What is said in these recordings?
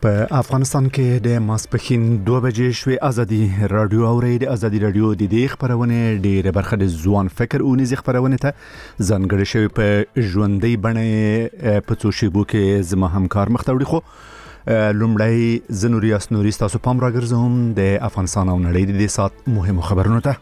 په افغانستان کې د ماسپښین 2 بجې شوې ازادي رادیو اوري د ازادي رادیو د دې خبرونه ډېره برخه د ځوان فکر او نيزي خبرونه ته ځانګړې شوی په ژوندۍ بڼه په څو شیبو کې زما همکار مختوړي خو لومړی زنوریاس نوري تاسو پام راګرځوم د افغانستان او نړۍ د سات مهمو خبرونو ته.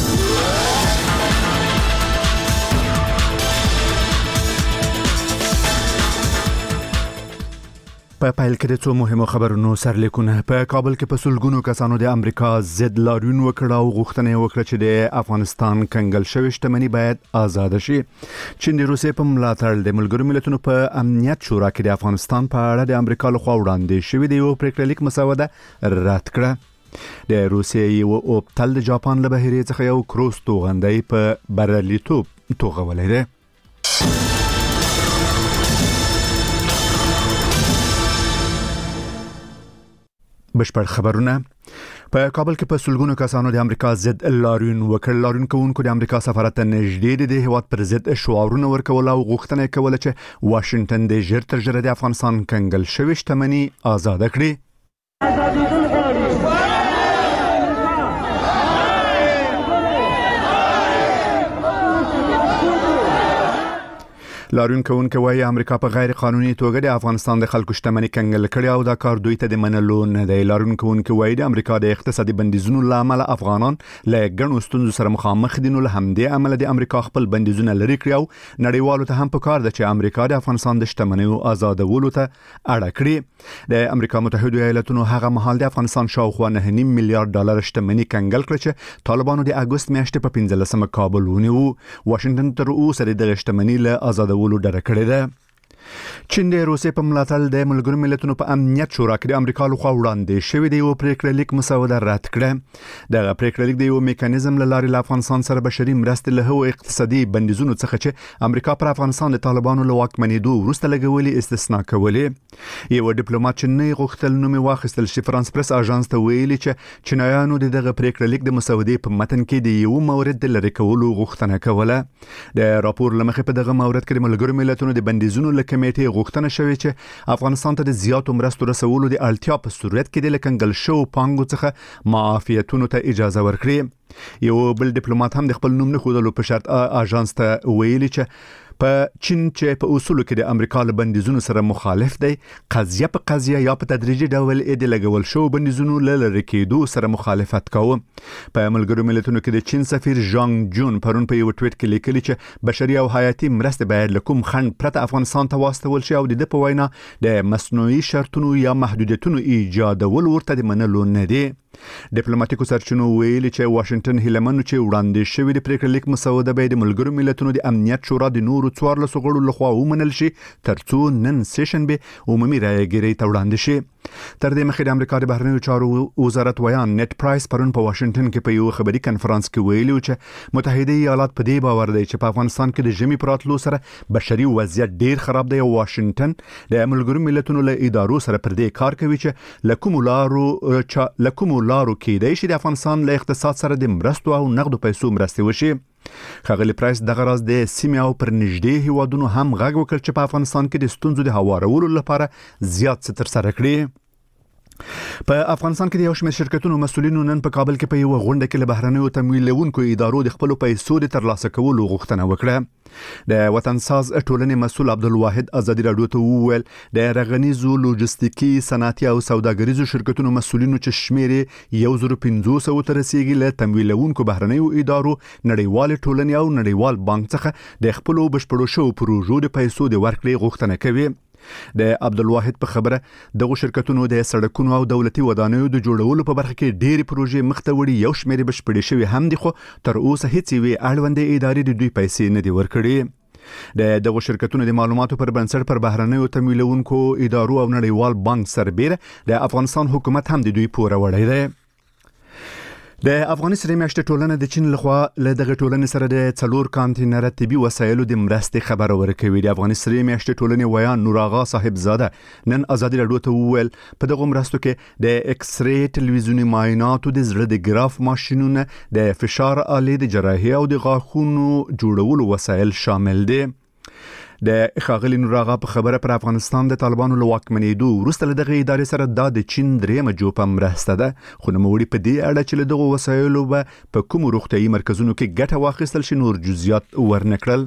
په پایل کې د څو مهمو خبرونو سرلیکونه. په کابل کې په سلګونو کسانو د امریکا ضد لاریون وکړ او غوښتنه وکړه چې د افغانستان کنګل شوی شتمنۍ باید آزاد شي. چین د روسیې په ملاتړ د ملګرو ملتونو په امنیت شورا کې د افغانستان په اړه د امریکا لخوا وړاندې شوی د یو پریکړلیک مسوده رد کړه. د روسیې یو اوبتل د جاپان له بهیرې څخه یو کروز توغندی په بریالیتوب توغولې ده. بشپړ خبرونه. په کابل کې په سلګونو کسانو د امریکا ضد لاریون وکړ. لاریون کوونکو د امریکا سفارت ته نږدې د هیواد پر ضد شعارونه ورکول او غوښتنه کوله چې واشنگټن د ژر تر ژره د افغانستان کنګل شوی شتمنۍ آزاد کړي. لاریون کوونکو وايي امریکا په غیر قانوني توګه د افغانستان د خلکو شتمنۍ کنګل کړي او دا کار دوی ته د منلو نه دی. لاریون کوونکو وايي د امریکا د اقتصادي بندیزونو لامل افغانان له ګڼو ستونزو سره مخامخ دي، نو له همدې عمل د امریکا خپل بندیزونه لري کړی او نړیوالو ته هم پکار ده چې امریکا د افغانستان د شتمنیو آزادولو ته اړه کړي. د امریکا متحده ایالاتونو هغه مهال د افغانستان شاوخوا 9.5 میلیارډ ډالر شتمنۍ کنګل کړه چې طالبانو د اگست میاشتې په 15مه کابل ونیو. واشنگټن تر اوسه د شتمنۍ له آزادولو ډډه کړې ده. چین د روسیې په ملاتړ د ملګرو ملتونو په امنیت شورا کې د امریکا لخوا وړاندې شوی د یو پریکړلیک مسوده رد کړه. دغه پریکړلیک د یو میکانیزم له لارې له افغانستان سره بشري مرستې له هغو اقتصادي بندیزونو څخه چې امریکا پر افغانستان د طالبانو له واکمنېدو وروسته لګولې استثنا کولې. یو ډیپلوماټ چې نه غوښتل نوم واخیستل شي فرانس پریس اژانس ته ویلي چې چینایانو دغه پریکړلیک د مسودې په متن کې د یو مورد د لری کولو غوښتنه کوله. د راپور لمخې په دغه مورد کې د ملګرو ملتونو د بندیزونو له کمیټې غوښتنه شوې چې افغانستان ته د زیاتو مرستو رسولو د اړتیا په صورت کې د کنګل شو پانګو څخه معافیتونو ته اجازه ورکړي. یو بل ډیپلوماټ هم د خپل نوم نه ښودلو په شرط اژانس ته ویلي چې په چین چې په اصولو کې د امریکا له بندیزونو سره مخالف دی، قضیه په قضیه یا په تدریجي ډول د لګول شو بندیزونو لری کېدو سره مخالفت کوي. په ملګرو ملتونو کې د چین سفیر ژانګ جون پرون په یو ټویټ کې لیکلي چې بشري او حیاتي مرستې باید له کوم خنډ پرته افغانستان ته واستول شي او د په وینا د مصنوعي شرطونو یا محدودیتونو ایجادول ورته د منلو نه دی. ډیپلوماټیکو سرچینو ویلي چې واشنگټن هیلمنو چې وړاندې شوی د پریکړلیک مسوده به د ملګرو ملتونو د امنیت شورا د نورو 14 غړو لخوا ومنل شي ترڅو نن سیشن به عمومي رایګیري ته وړاندې شي. تر دې مخکې د امریکا د بهرنیو چارو وزارت ویان نیټ پرایس پرون په واشنگټن کې په یو خبري کنفرانس کې ویلي چې متحده ایالات په دې باور دی چې په افغانستان کې د ژمي پراتلو سره بشري وضعیت ډیر خراب دی او واشنگټن د ملګرو ملتونو له ادارو سره پر دې کار کوي چې لکوم لارو کې د شي د افغانستان له اقتصاد سره د مرستو او نقدو پیسو مرستې وشي. خغلی پرایس دغه راز د سیمه او پر نږدې هیوادونو هم غږ وکړ چې په افغانستان کې د ستونزو د هوارولو لپاره زیات څه تر سره کړي. په افغانستان کې د یو شمېر شرکتونو مسؤلینو نن په کابل کې په یو غونډه کې له بهرنیو تمویلونکو ادارو د خپل پیسو د ترلاسه کولو غوښتنه وکړه. د وطنساز ټولنې مسؤل عبدالواحد ازادي رادیو ته وویل د رغنیزو لوجستیکي صنعتي او سوداګریزو شرکتونو مسؤلینو چې شمېر 1500 ته رسیدي له تمویلونکو بهرنیو ادارو نړیوال ټولنې او نړیوال بانک څخه د خپل بشپړو شو پروژو د پیسو د ورکړې غوښتنه کوي. د عبدالواحد په خبره دغه شرکتونو د سړکونو او دولتي ودانیو د جوړولو په برخه کې ډېری پروژې مخته وړي، یو شمېر بشپړې شوی هم دي خو تر اوسه هیڅ یوې اړوندې ادارې د دوی پیسې نه دي ورکړي. دغه شرکتونو د معلوماتو پر بنسټ پر بهرنیو تمویلونکو ادارو او نړیوال بانک سربېره د افغانستان حکومت هم د دوی پوره وړی دی. د افغاني سره میاشتې ټولنه د چین لخوا له دغه ټولنې سره د څلور کانټینر طبي وسایلو د مرستې خبر ورکوي. د افغاني سره میاشتې ټولنې ویان نور آغا صاحب زاده نن ازادي رادیو ته وویل په دغه مرستو کې د ایکس ری ټلویزیوني معایناتو د زړه د ګراف ماشینونه د فشار آلې د جراحي او د غاښونو جوړولو وسایل شامل دي. د ښاغلي نور آغا په خبره پر افغانستان د طالبانو له واکمنېدو وروسته له دغه ادارې سره دا د چین درېیمه جوپه مرسته ده، خو نوموړي په دې اړه چې له دغو وسایلو به په کومو روغتیايي مرکزونو کې ګټه واخیستل شي نور جزئیات ورنکړل.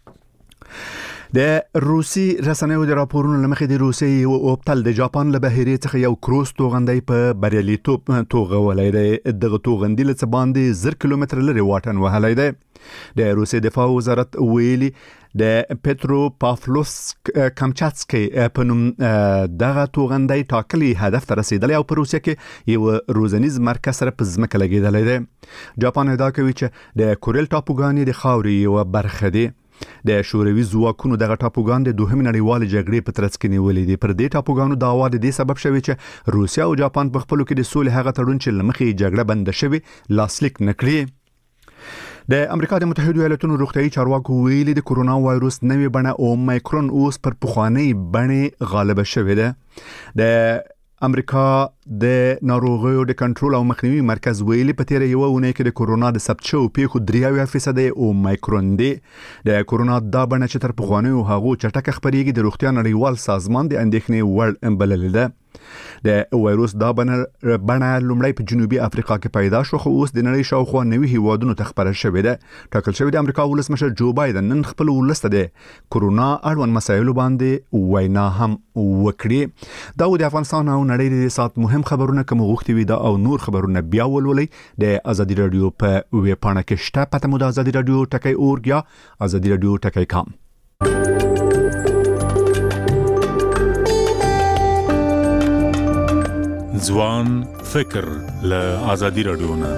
د روسي رسنیو د راپورونو لمخې د روسي او اوبتل د جاپان له بهیرې څخه یو کروز توغندی په بریالیتوب توغولی دی. دغه توغندي له څه باندې 1000 کیلومتر لري واټن وهلی دی. د روسي دفاع وزارت ویلي د پترو پافلوسک کامچاتسکی په نوم دغه توغندی ټاکلي هدف ته رسیدلی او په روسیه کې یو روزنیز مرکز سره په ځمکه لګېدلی دی. جاپان ادعا کوي چې د کوریل ټاپوګانې د خاورې یوه برخه دي. د شوروي ځواکونو دغه ټاپوګان د دوهمې نړیوالې جګړې په ترڅ کې نیولې دي. پر دې ټاپوګانو دعوا د دې سبب شوی چې روسیا او جاپان په خپلو کې د سولې هغه تړون چې له مخې جګړه بنده شوې لاسلیک نه کړي. د امریکا د متحده ایالاتونو روغتیايي چارواکو ویلي د کورونا وایروس نوې بڼه اومیکرون اوس پر پخوانۍ بڼې غالبه شوې ده. د امریکا د ناروغیو د کنټرول او مخنیوي مرکز ویلي په تیره یوه اونۍ کې د کورونا د ثبت شویو پیښو 83% اومیکرون دی. د کورونا دا بڼه چې تر پخوانیو هغو چټکه خپرېږي د روغتیا نړیوال سازمان د اندېښنې وړ بللې ده. د وایروس دا بڼه لومړی په جنوبي افریقا کې پیدا شو، خو اوس د نړۍ شاوخوا 90 هیوادونو ته خپره شوې ده. ټاکل شوی د امریکا ولسمشر جو بایدن نن خپل ولس ته د کورونا اړوند مسایلو باندې وینا هم وکړي. دا و د افغانستان او نړۍ د سات مهم خبرونه کوم غوښتي وي دا او نور خبرونه بیا ولولئ د ازادي رادیو په ویب پاڼه کې شته. پته مو د ازادي رادیو ټکی اورګ یا ازادي رادیو ټکی کام. ځوان فکر له ازادي رادیو نه.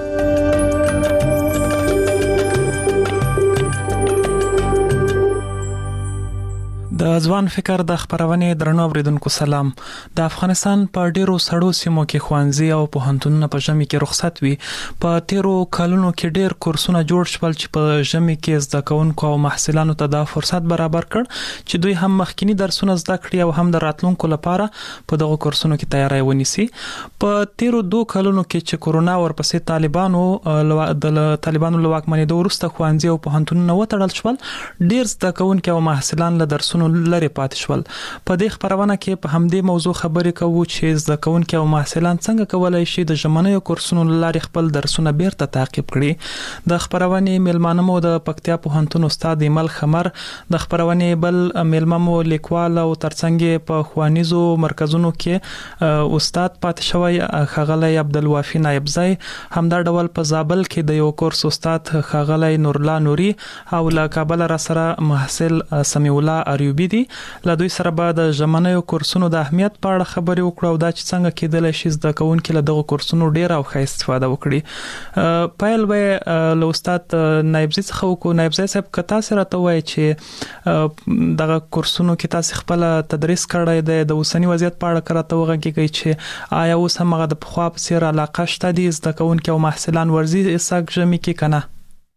د ځوان فکر د خبرونې درنو اوریدونکو سلام. د افغانستان په ډیرو سړو سیمو کې خوانځي او پوهنتونونه په ژمي کې رخصت وي. په تیرو کلونو کې ډیر کورسونه جوړ شول چې په ژمي کې زده کوونکو او محصلانو ته د فرصت برابر کړ چې دوی هم مخکینی درسونه زده کړي او هم د راتلونکو لپاره په دغه کورسونو کې تیاری ونیسي. په تیرو 2 کلونو کې چې کورونا ورپسې طالبانو له واکمنېدو وروسته خوانځي او پوهنتونونه وتړل شول، ډیر زده کوونکي او محصلان له درسونو لري پاتې شول. په دې خبرونه کې په همدې موضوع خبرې کوو چې زده کوونکي او محصلان څنګه کولای شي د ژمنیو کورسونو لارې خپل درسونه بیرته تعقیب کړي. د خبرونې میلمانه مو د پکتیا پوهنتون استاد ایمل خمر، د خبرونې بل میلمه مو لیکوال او ترڅنګ په خوانیزو مرکزونو کې استاد پاتې شوی ښاغلی عبدالوافي نایبزی، همدا ډول په زابل کې د یو کورس استاد ښاغلی نورلا نوري او له کابل را سره محصل سمیع الله اریوبی دي. له دوی سره به د ژمنیو کورسونو د اهمیت په اړه خبرې وکړو او دا چې څنګه کېدلی شي زده کوونکي له دغه کورسونو ډیر او ښه استفاده وکړي. پیل به له استاد نایبزی څخه وکړو. نایبزی صاحب، که تاسو راته وایئ چې دغه کورسونو کې تاسو خپل تدریس کړی دی، د اوسنی وضعیت په اړه راته وغږیږئ چې آیا اوس هم هغه د پخوا په څیر علاقه شته دي زده کوونکي او محصلان ورځي سږ ژمي کې که نه؟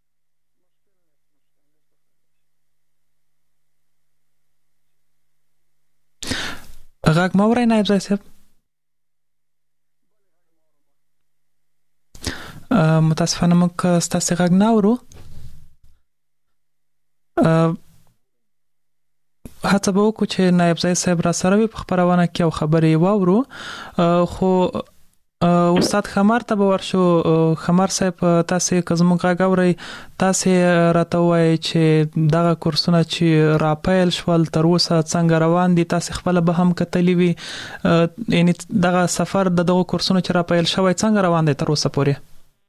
غږ ما اورئ نایبزی صاحب؟ متاسفانه موږ ستاسې غږ نه اورو. هڅه به وکړو چې نایبزی صاحب را سره وي په خبرونه کې او خبرې یې واورو. خو استاد خمر ته به ورشو. خمر صاحب، تاسې که زموږ غږ اورئ، تاسې راته ووایئ چې دغه کورسونه چې راپیل شول تر اوسه څنګه روان دي؟ تاسې خپله به هم کتلي وي، یعنې دغه سفر د دغو کورسونو چې راپیل شوی څنګه روان دی تر اوسه پورې؟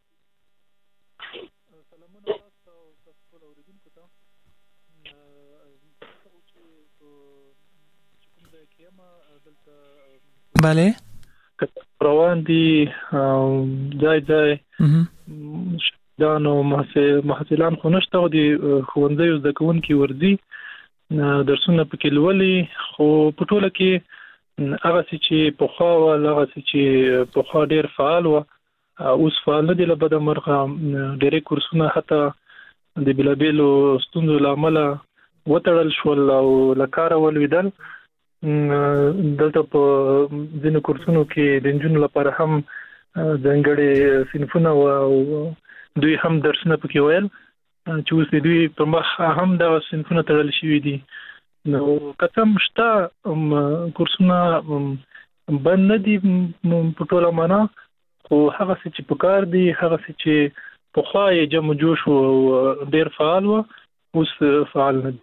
بله روان دي ځای شهیدان او محصلان خو نشته او د ښوونځیو زده کوونکي ورځي درسونه پکې لولي. خو په ټوله کې هغسې چې پخوا ول، هغسې چې پخوا ډېر فعال وه، اوس فعال نه دي. له بده مرغه ډېری کورسونه حتی د بېلابېلو ستونزو له امله وتړل شول او له کاره ولوېدل. دلته په ځینو کورسونو کې د نجونو لپاره هم ځانګړي صنفونه او دوی هم درسونه پکې ویل چې اوس دوی په مخ هم دغه صنفونه تړل شوي دي. نو کتم شته کورسونه بند نه دي په ټوله معنا، خو هغه چې په کار دي، هغه چې په خوا یې جمع جوش او ډیر فعال و، اوس فعال نه دي.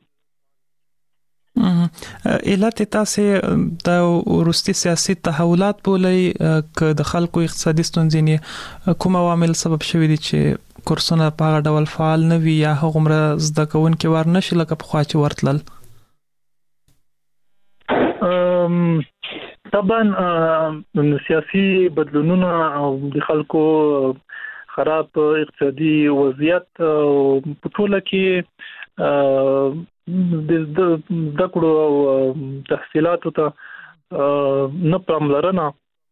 علت تاسو د ورستي سیاسي تحولات بولې ک د خلکو اقتصادي ستونزې کوم عوامل سبب شوي دي چې کورسونه په هغه ډول فعال نه وي یا هغومره زده کوونکي ورنشي لکه په خوا چې ورتلل؟ طبعا سیاسي بدلونونه او د خلکو خراب اقتصادي وضعیت په ټوله کې د دکړو او تحصیلاتو ته نه پاملرنه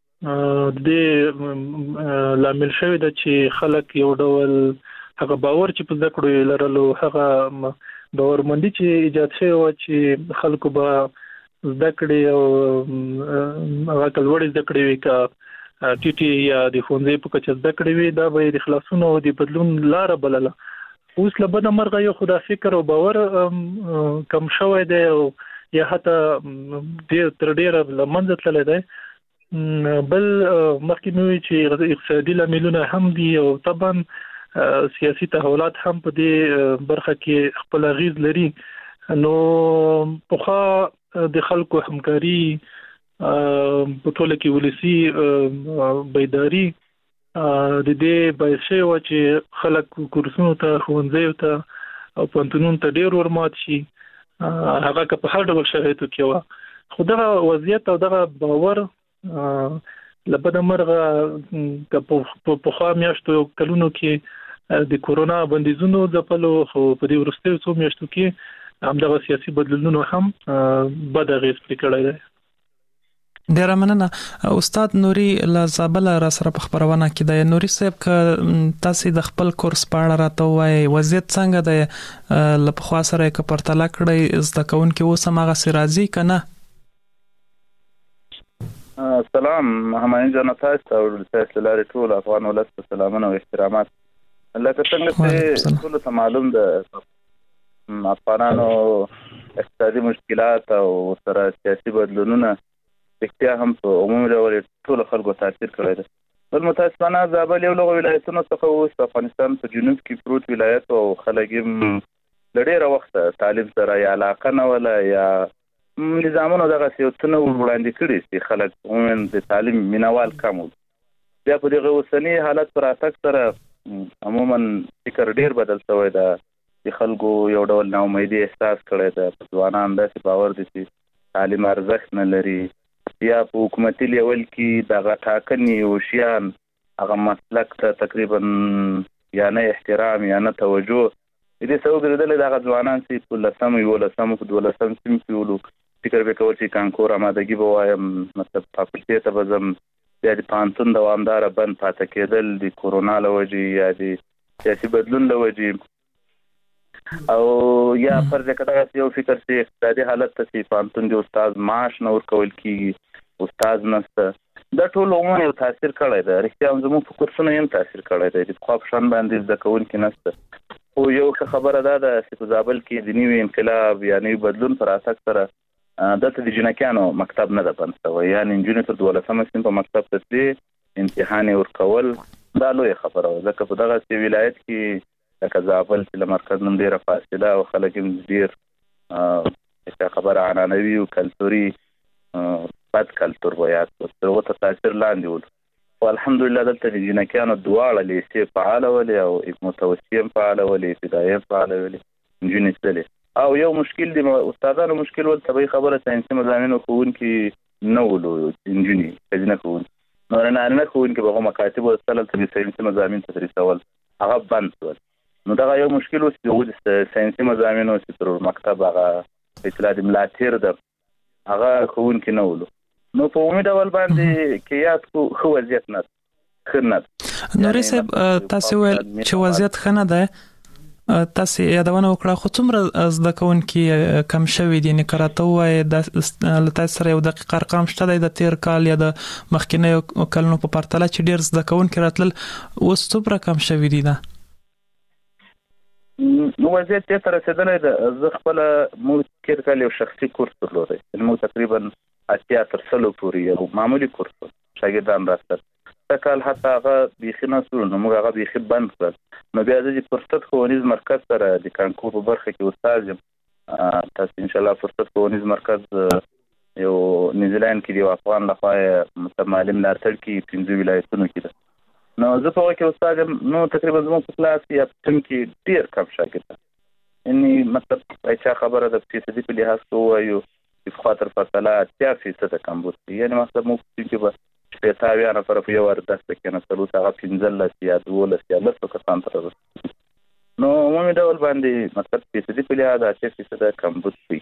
د لامل شوی د چې خلک یو ډول هغه باور چې په دکړو لرلو، هغه باورمندي چې ایجاد شوی و چې خلکو به ذکرې او هغه کلوړې ذکرې وی کا ټي ټي یا د فونځې په کچه ذکرې وی دا به د خلاصونو او د بدلون لار بلله. اوس لبنه مرغه یو خدا فکر او باور کم شوی دی او یا حتی ډېر لمنځه تللی دی. بل مخکې نو چې اقتصادي لاملونه هم دي او طبعا سیاسي تحولات هم په دې برخه کې خپل اغیز لري. نو په د خلکو همکاري په ټوله کې ولسی بیداری د دې باعث شوی چې خلک کورسونو ته، ښوونځیو ته او پوهنتونونو ته ډېر ورمات شي، هغه که په هر ډول شرایطو کې وه. خو دغه وضعیت او دغه باور لبنه مرغه په پخوا میاشتو کلونو کې د کورونا بندیزونو ځپلو، خو په دې وروستیو څو میاشتو کې همدغه سیاسي بدلونونو هم بد اغیز پرې کړی دی. ډیره مننه. استاد نوري لزابل را سره په خبرونه کې د نوري صاحب ک تاسو د خپل کورس په اړه راته وایي وضعیت څنګه دی لپاره خو سره ک پرتله کړی زده کوونکي اوس هغه سرازي کنه؟ سلام همایون جان، تاسو او تاسو لاره ټول افغان ولست سلامونه او احترامات. لکه څنګه چې ټول ته معلوم ده افغانانو اقتصادي مشکلات او سره سیاسي بدلونونه اختیا هم په عمومي ډول ټول خلکو تاثیر کړی دی. بل متاسفانه زابل یو له ولایتونو څخه اوس افغانستان په جنوب کې پروت ولایت او خلک یې له ډېره وخته تعلیم سره یا علاقه نه ولا یا نظامونو دغه سیاستونه وړاندې کړي چې خلک عموما د تعلیم مینوال کم وو. بیا په دغه اوسني حالت پر اتک سره عموما فکر ډېر بدل شوی دی. د خلکو یو ډول ناامیدي احساس کړی دی. په ځوانان داسې باور دي چې تعلیم ارزښت نه لري، یا په حکومتي لیول کې دغه ټاکنې او شیان هغه مسلک ته تقریبا یا نه احترام یا نه توجه. دې سبب ګرځېدلی دغه ځوانان چې په 10 11 په 12 سیم کې ولو فکر به کول چې کانکور آمادګي به وایم، مطلب فاکولټي ته به ځم، بیا د پوهنتون دوامداره بند پاتې کېدل د کورونا له وجې یا د سیاسي بدلون له وجې، او یا فرض کړه یو فکر چې اقتصادي حالت ته چې پوهنتون د استاد معاش نه ورکول کېږي، استاد نشته، دا ټول عموما یو تاثیر کړی دی. رښتیا هم زموږ په کورسونو هم تاثیر کړی دی. د پخوا په شان باندې زده کوونکي نشته. خو یو ښه خبره دا ده چې په زابل کې د نوي انقلاب یا نوي بدلون پر اساس سره دلته د جنکیانو مکتب نه ده بند شوی، یعنې نجونې تر 12 سیم په مکتب ته تلي، امتحان یې ورکول. دا لویه خبره وه، ځکه په دغه ولایت کې لکه زابل چې له مرکز نه ډېره فاصله او خلک هم ډېر خبره عنعنوي او کلتوري بد کلتور ویاد ورته ته تاثیر لاندې ول. خو الحمدلله دلته د جنکیانو دواړه لیسې فعاله ولې او متوسطې هم فعاله ولې، ابتدایي هم فعاله ولې، نجونې تللې. او یو مشکل دی استادانو مشکل ول طبیعي خبره ساینسي مضامینو ښوونکي نه ولو نجونې ښځینه ښوونکي، نو نارینه ښوونکي به هغه مکاتب ورسره ته د ساینسي مضامین تدریسول هغه بند شول. نو دغه یو مشکل اوس د ساینسي مضامینو چې تر مکتب هغه اطلاع د ملا تیر ده هغه ښوونکي نه ولو. نو په عمومي ډول باندې کې یاد کو ښه وضعیت نه ښه نه. نوري صاحب تاسو ویل چې وضعیت ښه نه ده، تاسو یادونه وکړه، خو څومره زده کوونکي کم شوي دي؟ نه کراته وایي د تاسو سره یو دقیق ارقام شته دی د تیر کال یا د مخکینیو کلونو په پرتله چې ډیر زده کوونکي راتلل، اوس څومره کم شوي دي؟ نو وضعیت ته رسیدلی ده. زه خپل تیر کال یو شخصي کورس درلودی، موږ تقریبا 80 تر 100 پورې یو معمولی کورس شاګردان راستل. دا کال حتی هغه بیخي نه سول، نو موږ هغه بیخي بند کړل. نو بیا د فرصت ښوونیز مرکز سره د کانکور په برخه کې استاد یم. تاسو ان شاء الله فرصت ښوونیز مرکز یو نیوزیلند کې دی افغان لخوا متمعلم لارتل کې 15 ولایتونو کې ده. نو زه په وکه استاد یم. نو تقریبا زموږ په کلاس کې اپټم کې ډیر کم شاګردان، یعنی مطلب اچھا خبره د فیصدي په لحاظ وایو چې خاطر فاصله 80% کم بوتي، یعنی مطلب مو چې به پیتاویا نه پر یو ورته کې نه تلو هغه 15 یا 12 یا 10 کسان تر. نو مې ډول باندې مطلب فیصدي په لحاظ 80% کم بوتي.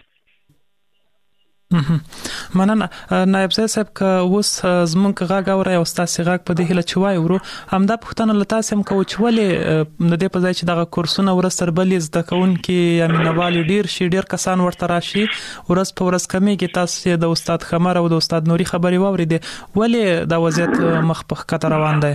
مننه نائب صاحب که اوس زمونږ غاګ اوري او تاسو غاګ په دې هله چوي ورو همدا پښتنه لته سم کو چولې د دې په ځای چې دغه کورسونه ورستر بلې زده کون کې امینوال ډیر شي ډیر کسان ورته راشي ورس په ورس کمی کې تاسو د استاد خمر او د استاد نوري خبري واوري دي ولې دا وضعیت مخ په خطر روان دی؟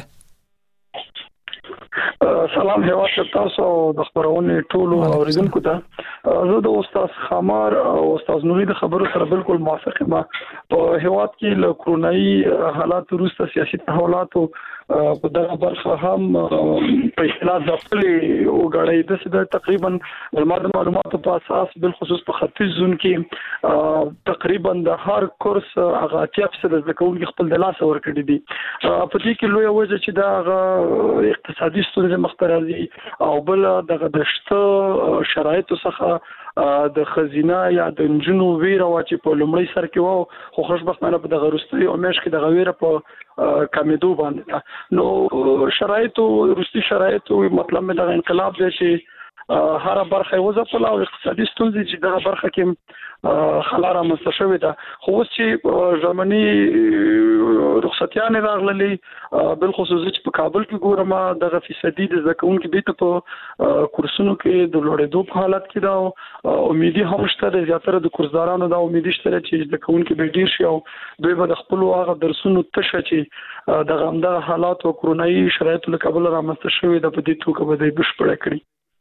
سلام هوا تاسو د خبرونه ټولو اوریدونکو ته. زه د استاد خمار او استاد نوري د خبرو سره بالکل موافق یم. په هواد کې له کرونایي حالات وروسته سیاسي تحولاتو په دغه برخه هم په اختلاف ځپلې او غړې د تقریبا معلوماتو په اساس بل خصوص په ختیځ زون کې تقریبا د هر کورس هغه 80% د کوونکو خپل د لاس ور کړی دي. په دې کې لوی وجه چې دا اقتصادي ستونزې مخترازي او بل دغه دشته شرایطو څخه د خزینه یا د انجنو ویره واچې په لومړی سر کې وو، خو خوشبختانه په دغه وروستي او مېش کې دغه ویره په کمیدو باندې. نو شرایطو وروستي شرایطو مطلب مې دغه انقلاب دی چې هر برخه وځپله او اقتصادي ستونزې چې دغه برخه کې خلاره مستشوي ده. خو اوس چې ژمنی رخصتیان راغلي بل خصوص چې په کابل کې ګورم دغه فیصدي د زکون کې بیت په کورسونو کې د لوړېدو په حالت کې دا امیدي هم شته. زیاتره د کورسدارانو دا امیدي شته چې زکون کې به ډیر شي او دوی به د خپل هغه درسونو تشه چې دغه حالات او کرونایي شرایطو له کابل را مستشوي ده په دې توګه به د بشپړه کړی.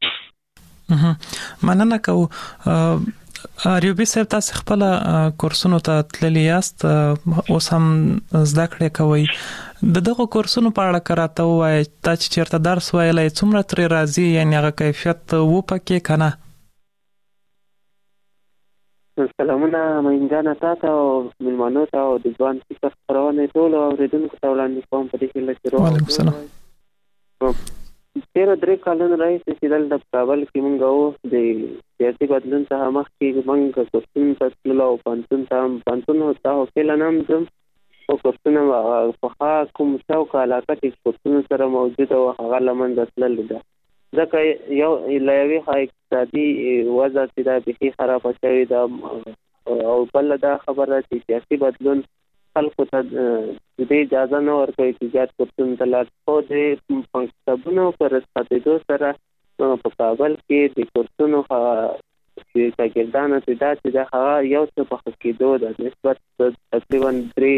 مننه کو ریوبي صاحب تاسو خپل کورسونو ته تللی یاست اوس هم زده کړې کوي دغه کورسونو په اړه کراته وای چې چیرته درس وایلای څومره تر راځي یعنی هغه کیفیت و پکې کنه؟ سلامونه مینځانه تاسو او ملمانو ته او د ځوان فکر خبرونه ټول اوریدونکو ته وړاندې کوم په دې کې لکه وعلیکم السلام. تیر درې کلونه راځي چې د کابل کې مونږ وو د سیاسي بدلون څخه مخکې مونږ کورسونه تلل او پانتون ته هوټل نام زم او کورسونه په کوم څوک علاقه کې کورسونه سره موجود او هغه لمن دتل ده ځکه یو لایوي اقتصادي وضع چې دا به خراب شوی دا او بل دا خبره چې سیاسي بدلون خلکو ته د اجازه نه ورکوي چې زیات کورسونه تلل خو د پنځبونو پر استادو سره په کابل کې د کورسونو چې شاګردانو ته دا چې دا یو څه په کېدو د نسبت تقریبا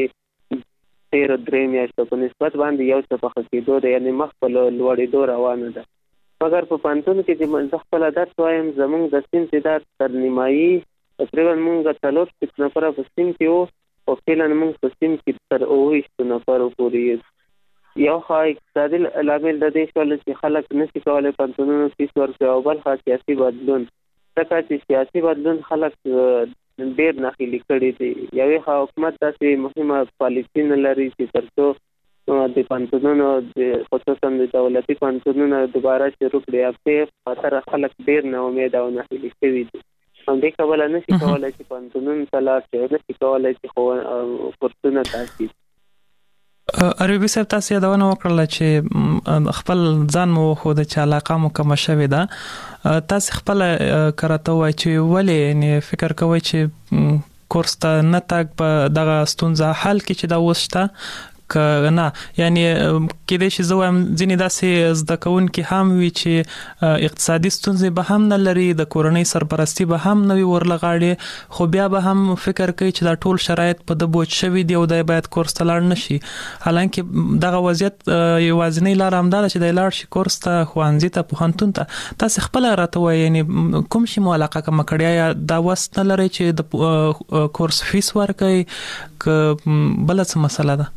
3 میاشتو په نسبت باندې یو څه په کېدو د یعنی مخ په لوړېدو روانه ده. مګر په پانتون کې چې منځ خپل درس وایم زمونږ د سیم چې دا تر نیمایي تقریبا مونږ 3 نفر په سیم کې وو او فعلا موږ په سیم کې تر 9 نفر پورې یو ښه اقتصادي لامل د دې شول چې خلک نشي کولای پانتونونو فیس ورکړي او بل ښه سیاسي بدلون ځکه چې سیاسي بدلون خلک ډېر ناخیلي کړي دي. یوې ښه حکومت داسې مهمه پالیسي نه لري چې تر څو د پانتونونو خصوصا د دولتي پانتونونو دوباره شروع کړي په خاطر خلک ډېر نا امید او ناهیلي شوي دي. همدې کبله نشي کولای چې پانتونون تلاش کوي نشي کولای چې کورسونه تاسیس. عربي صاحب تاسو یادونه وکړه چې خپل ځان مو خو د چا علاقه مو کوم شوی ده تاسو خپل کراته وای چې ولې نه فکر کوئ چې کورس ته نه تاګ په دغه ستونزه حل کې چې دا وسته کنه یعنی کې د شي زوم ځینې داسې زده کوونکي هم وي چې اقتصادي ستونزې به هم نه لري د کورنۍ سرپرستی به هم نه وي ورلغاړي خو بیا به هم فکر کوي چې دا ټول شرایط په د بوج شوی دی او د باید کورس ته لاړ نشي حالانکه دغه وضعیت یوازینی لار هم ده چې د لاړ شي کورس ته خوانځي ته پوهنتون ته تاسو خپل راته وایي یعنی کوم شي ملاقات کوم کړیا یا دا وست نه لري چې د کورس فیس ورکړي ک بل څه مسله ده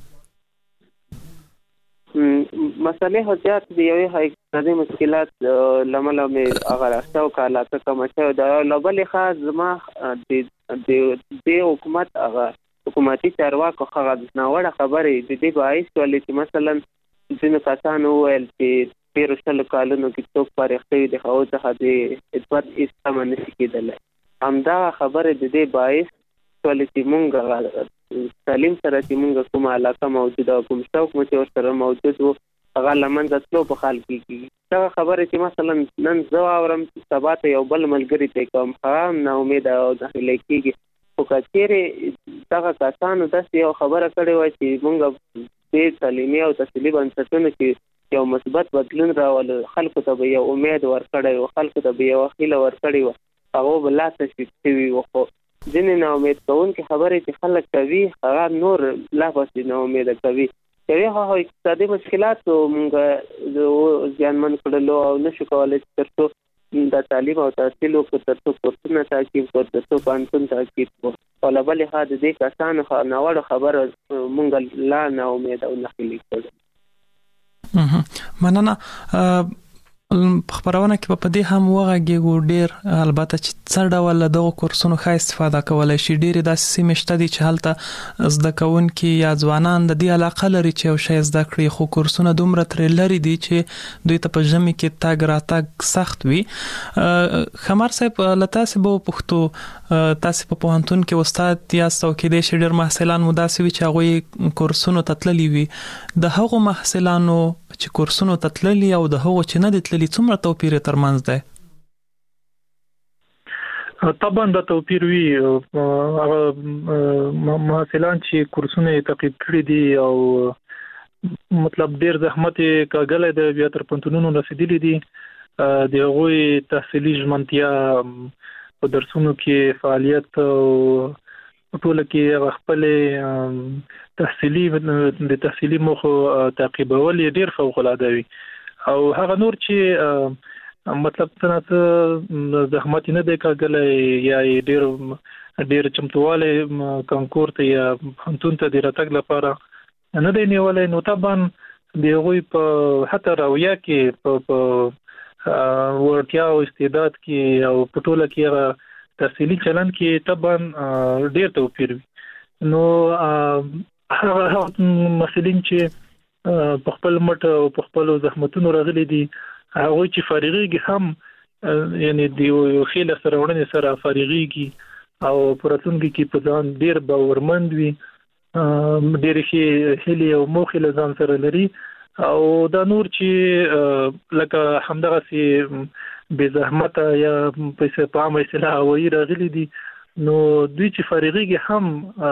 مسئله هوجات دی یو اقتصادي مشکلات لمله مې هغه راستو کاله ته کوم چې دا لوبل خاص زما د حکومت هغه حکومتي چارواکو هغه د نوړه خبرې د دې باعث ولې چې مثلا ځینې کسانو ویل چې پیرشل کالونو کې څوک پرېختي د هغو څخه د اثبات استعمال نشي کېدل همدا خبره د دې باعث ولې چې مونږ تعلیم سره چې مونږ کومه علاقه موجوده کوم شوق مو چې سره موجود وو هغه لمن د تلو په حال کې دا خبره چې مثلا نن زو اورم سبا ته یو بل ملګری ته کوم خام نه امید او داخله کېږي او کچېره دا کسانو د یو خبره کړې وای چې مونږ د تعلیمي او تحصیلي بنسټونو کې یو مثبت بدلون راول خلکو ته یو امید ورکړی او خلکو ته یو خیله ورکړی و هغه بل لا تشویق وي خو ځینې نه امید کوونکې خبرې چې خلک کوي هغه نور لا پسې نه امید کوي هغه اقتصادي مشکلات موږ ځانمن کړلو او نشو کولی چې ترڅو د تعلیم او تحصیل وکړو ترڅو کورسونه تعقیب کړو ترڅو پوهنتون تعقیب کړو او له بلې خوا د دې کسانو ناوړه خبره موږ لا نه امید او نه هیلې کړو مننه خبرونه کې په دې هم وغږیږو ډیر البته چې څه ډول دغه کورسونو ښه استفاده کولای شي ډیر داسې سیمې شته دي چې هلته زده کوونکي یا ځوانان د دې علاقه لري چې یو شی زده کړي خو کورسونه دومره ترې لري دي چې دوی ته په ژمي کې تګ راتګ سخت وي خمر صاحب لتاسې به پښتو تاسو په پوهنتون کې استاد یاست او کې د شډر محصلان مداسي وي چې هغه کورسونو تتللی وي د هغو محصلانو چې کورسونو تتللی او د هغو چې نه دي تللی څومره توپیر ترمنځ ده طبعا د توپیر وی محصلان چې کورسونه تعقیب کړی دي او مطلب ډیر زحمت کاغله د بیا تر پنځونو رسیدلی دي د هغوی تحصیلي ژمنتیا په درسونو کې فعالیت او ټول کې خپل تحصیلي مخه تعقیبول ډیر فوق العاده وي او هغه نور چې مطلب څنګه زحمت نه دی کاغله یا ډیر چمتواله کانکور ته یا پوهنتون ته د راتګ لپاره نه دی نیولای نو طبعا د هغوی په حتی راویا کې په ورتیا او استعداد کې او په ټوله کې تحصیلي چلن کې طبعا ډیر توپیر وي نو هغه مسلین چې په خپل مټ او په خپل زحمتونو راغلي دي هغه چې فارغيږي هم یعنی د یو خیله سره وړاندې سره فارغيږي او پراتونکي کې په ځان ډیر باورمند وي ډیر هلي او موخه لزان سره لري او دا نور چې لکه همدغه سي بے زحمت یا پیسې پامه اصلاح وی راغلي دي نو دوی چې فارغيږي هم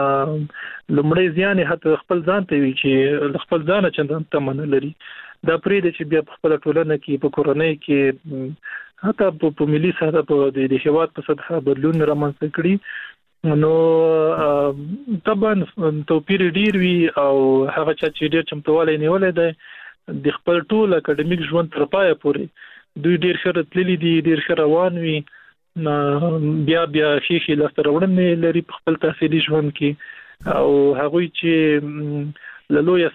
لمړی ځان هته خپل ځان ته وی چې خپل ځان چندان تمن لري دا پرې د چې بیا په خپل ټولنه کې په کورنۍ کې حتی په ملي سطح په د هیواد په سطح بدلون رامنځته کړي نو طبعا توپیر ډیر وی او هغه چې ډیر چمتواله نیولې ده د خپل ټول اکیډمیک ژوند تر پایه پورې دوی ډیر ښه تللی دي ډیر ښه روان وي بیا شي لاسته راوړنې لري په خپل تحصیلي ژوند کې او هغوی چې له لوی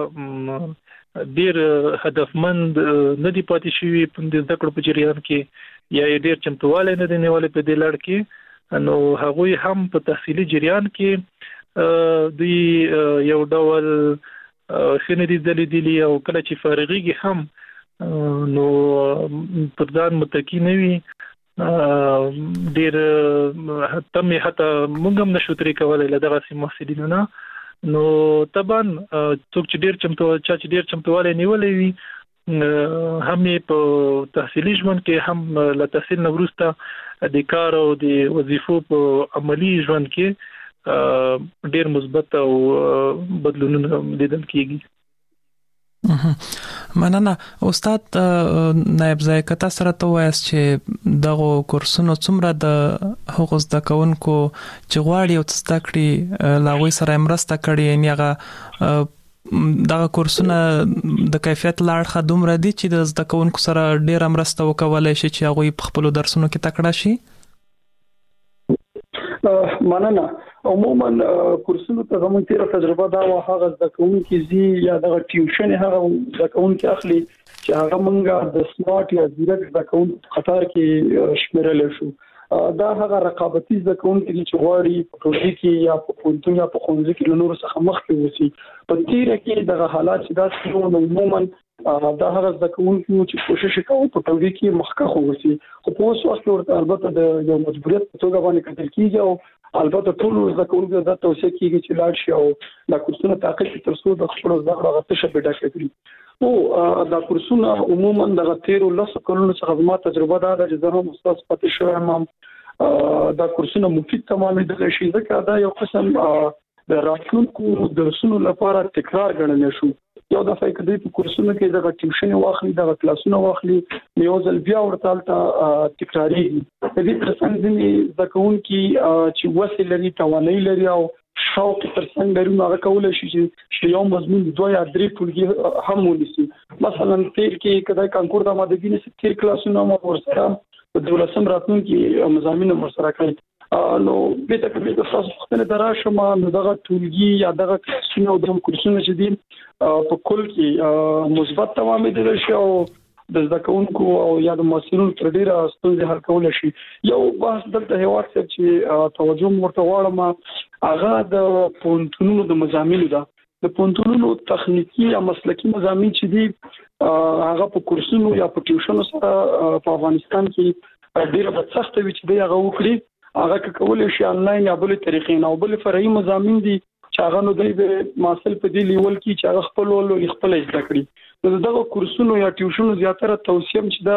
سره ډیر هدفمند نه دي پاتې شوي په زده کړو په جریان کې یا ډیر چمتواله نه دي نیولې په دې لړ کې نو هغوی هم په تحصیلي جریان کې دوی یو ډول خندې دلی او کله چې فارغيږي هم نو پر ځان متکی نه وي ډیر حتی موږ هم نشو ترې کولای له دغه سیمه محصلینو نه نو طبعا څوک چې ډیر چمتواله نیولې وي هم په تحصیلي ژوند کې هم له تحصیل نه وروسته د کار او د وظیفو په عملی ژوند کې ډیر مثبت او بدلونونه لیدل کیږي. مننه استاد نائب ذایقه سره ته وایس چې دغه کورسونو څومره د حقوق زده کوونکو چې غواړي او زده کړي لاغوي سره مرسته کړي، یعنی هغه دغه کورسونه د کیفیت لاړخه دومره دي چې د زده کوونکو سره ډیر مرسته وکولای شي چې هغه په خپل درسونو کې تکړه شي. مننه. عموما کورسونو ته زموږ تیر تجربه دا هغه زده کوونکي زی یا د ټیوشن هغه زده کوونکي اخلي چې هغه مونږه د سمارټ یا ډیرکټ زده کوونکو قطار کې شمیرل شو. دا هغه رقابتي زده کوونکي چې غواړي په ټولګي کې یا په پوهنتون یا په ښوونځي کې له نورو څخه مخکې وسی. په تیر کې د حالات چې دا څنګه عموما دا هغه زده کوونکي چې کوشش کوي په ټولګي کې مخکې وسی، خو په اوس وخت کې البته د یو مجبوریت په توګه باندې کتل کیږي او البته ټول زده کوونکي د توصیه کیږي چې لاړ شي او دا کورسونه تعقیب تر څو د خپل زده کړو غوښتنه پیدا کړي. او دا کورسونه عموما د غتیر لس کلونو څخه ما تجربه ده چې زه هم استاد پاتې شوم. دا کورسونه مفید تمامه د شي ځکه دا یو قسم د راتلونکو درسونو لپاره تکرار ګڼل شو. یو دفعه کې د کورسونو کې د ټیوشن واخلي، د کلاسونو واخلي، یو ځل بیا ورته تکراری د دې ترڅنګ د ځکهونکي چې وسیله لري، توانایي لري او شوق ترڅنګ لري، هغه کولای شي چې یو مضمون 2 یا 3 ټولګي هم ونیسي. مثلا تیر کې کله کانکور د ماده کې تیر کلاسونه مو ورسره د دولسم راتلونکي مضامین ورسره کوي. نو به تکلیف د خاص وختونه دراشم نو دغه ټولګي یا دغه کلاسونه او د کورسونو چې دي په کل کې مثبت تمامه دي شي او د زده کوونکو او یا د مسؤلینو تر ډیره ستونزې حل کول شي. یو بحث دلته هیواد چې توجه ورته واړم هغه د پونتونو د مضامینو ده. د پونتونو تخنیکی یا مسلکی مضامین چې دي هغه په کورسونو یا په ټیوشنو سره په افغانستان کې ډیره سخت وي چې دی هغه وکړي. هغه کولای شي انلاین یا بل طریقې نه او بل فرعي مضامین دي چې هغه نو د ماسل په دی لیول کې چې هغه خپل ولول خپل زده کړي. نو دغه کورسونو یا ټیوشنو زیاتره توصیه چې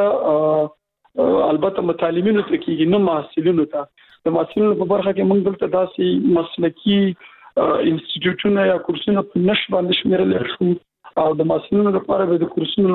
دا البته متعلمینو ته کېږي نه محصلینو ته. د محصلینو په برخه کې موږ دلته داسې مسلکی انسټیټیوټونه یا کورسونه په نش باندې شمیرل شو او د محصلینو لپاره د کورسونو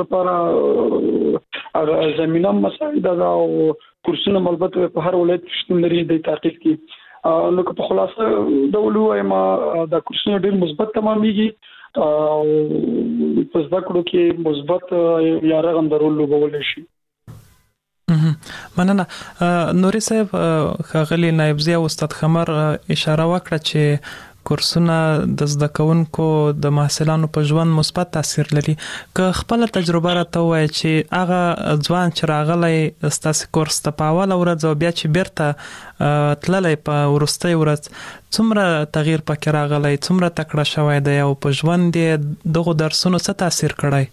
لپاره زمينه مساعده ده او کورسونه البته په هر ولایت شتون لري د تعقیب کې. نو په خلاصه د ولوي ما د کورسونو ډیر مثبت تمامېږي او په زده کړو کې مثبت یا رغم درول لوبول شي. مننه. نوري صاحب خغلی نائب ضیا استاد خمر اشاره وکړه چې کورسونه د زده کوونکو د محصلانو په ژوند مثبت تاثیر لري. که خپل تجربه راته وایي چې هغه ځوان چې راغلی ستاسو کورس ته په اوله ورځ او بیا چې بیرته تللی په وروستۍ ورځ څومره تغییر پکې راغلی، څومره تکړه شوی دی او په ژوند یې دغه درسونو څه تاثیر کړی؟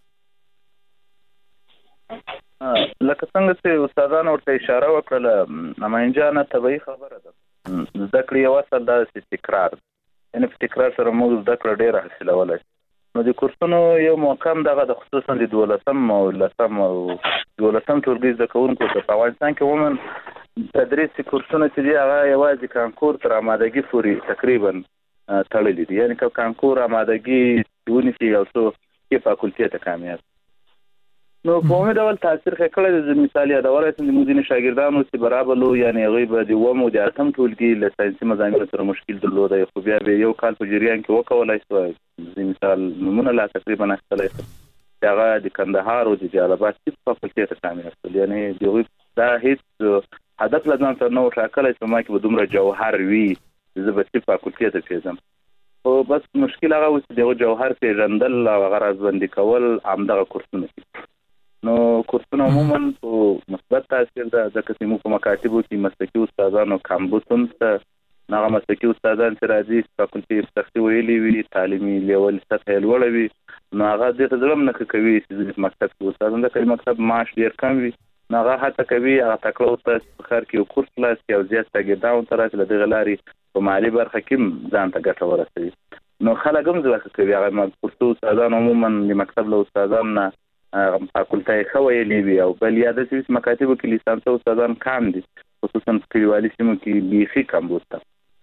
لکه څنګه چې استادانو ورته اشاره وکړه نماین جانه طبيعي خبره ده. زده کړې یو اصل دا تکرار، یعنی په تکرار سره موږ زده کړه ډېره حاصلولی. نو د کورسونو یو محکم دغه د خصوصا د 12م او 10م او 12م ټولګي زده کوونکو ته په افغانستان کې عموما تدریس کورسونه چې دي هغه یوازې کانکور تر آمادګي پورې تقریبا تړلي دي. یعنی که کانکور آمادګي ونیسي یو څو کې فاکولټي ته کامیاب. نو په عمومي ډول تاثیر کړی د مثال یادولی شم د موږ ځینې شاګردانو چې برابرلو یعنې هغوی به د 9 او 10 ټولګي له ساینسي مضامینو سره مشکل درلودی، خو بیا به یو کال په جریان کې وکولی شوی. د مثال نومونه لا تقریبا اخیستلی شم چې هغه د کندهار او د جلال آباد طب فاکولټي ته کامیاب شول. یعنې د هغوی دا هېڅ هدف له ځان سره نه و ټاکلی چې ما کې به دومره جوهر وي چې زه به طب فاکولټي ته پېژم. خو بس مشکل هغه و چې د هغه جوهر پېژندل او هغه رازبندي کول همدغه کورسونه دي. نو کورسونه عموما په مثبت تاثیر ده ځکه چې موږ په مکاتبو کې مسلکي استادانو کامبوسون ته هغه مسلکي استادان چې راځي فاکولټي سختي ویلي وي، تعلیمي لیول سطح یې لوړه وي، نو هغه دې ته زړه نه کوي چې مکتب کې استادان د مکتب معاش ډېر کم وي، نو هغه هڅه کوي هغه تکړه استاد په ښار کې یو کورس خلاص کړي او زیات شاګردان ته راشي له دغه لارې په مالي برخه کې ځان ته ګټه ورسوي. نو خلک هم زړه کوي هغه کورسو استادان عموما د مکتب له استادان نه فاکولټي ښه ویلي وي او بل یا داسې چې مکاتبو کې لیسانس استادان کم دي، خصوصا په کلیوالي سیمو کې بیخي کمبود ته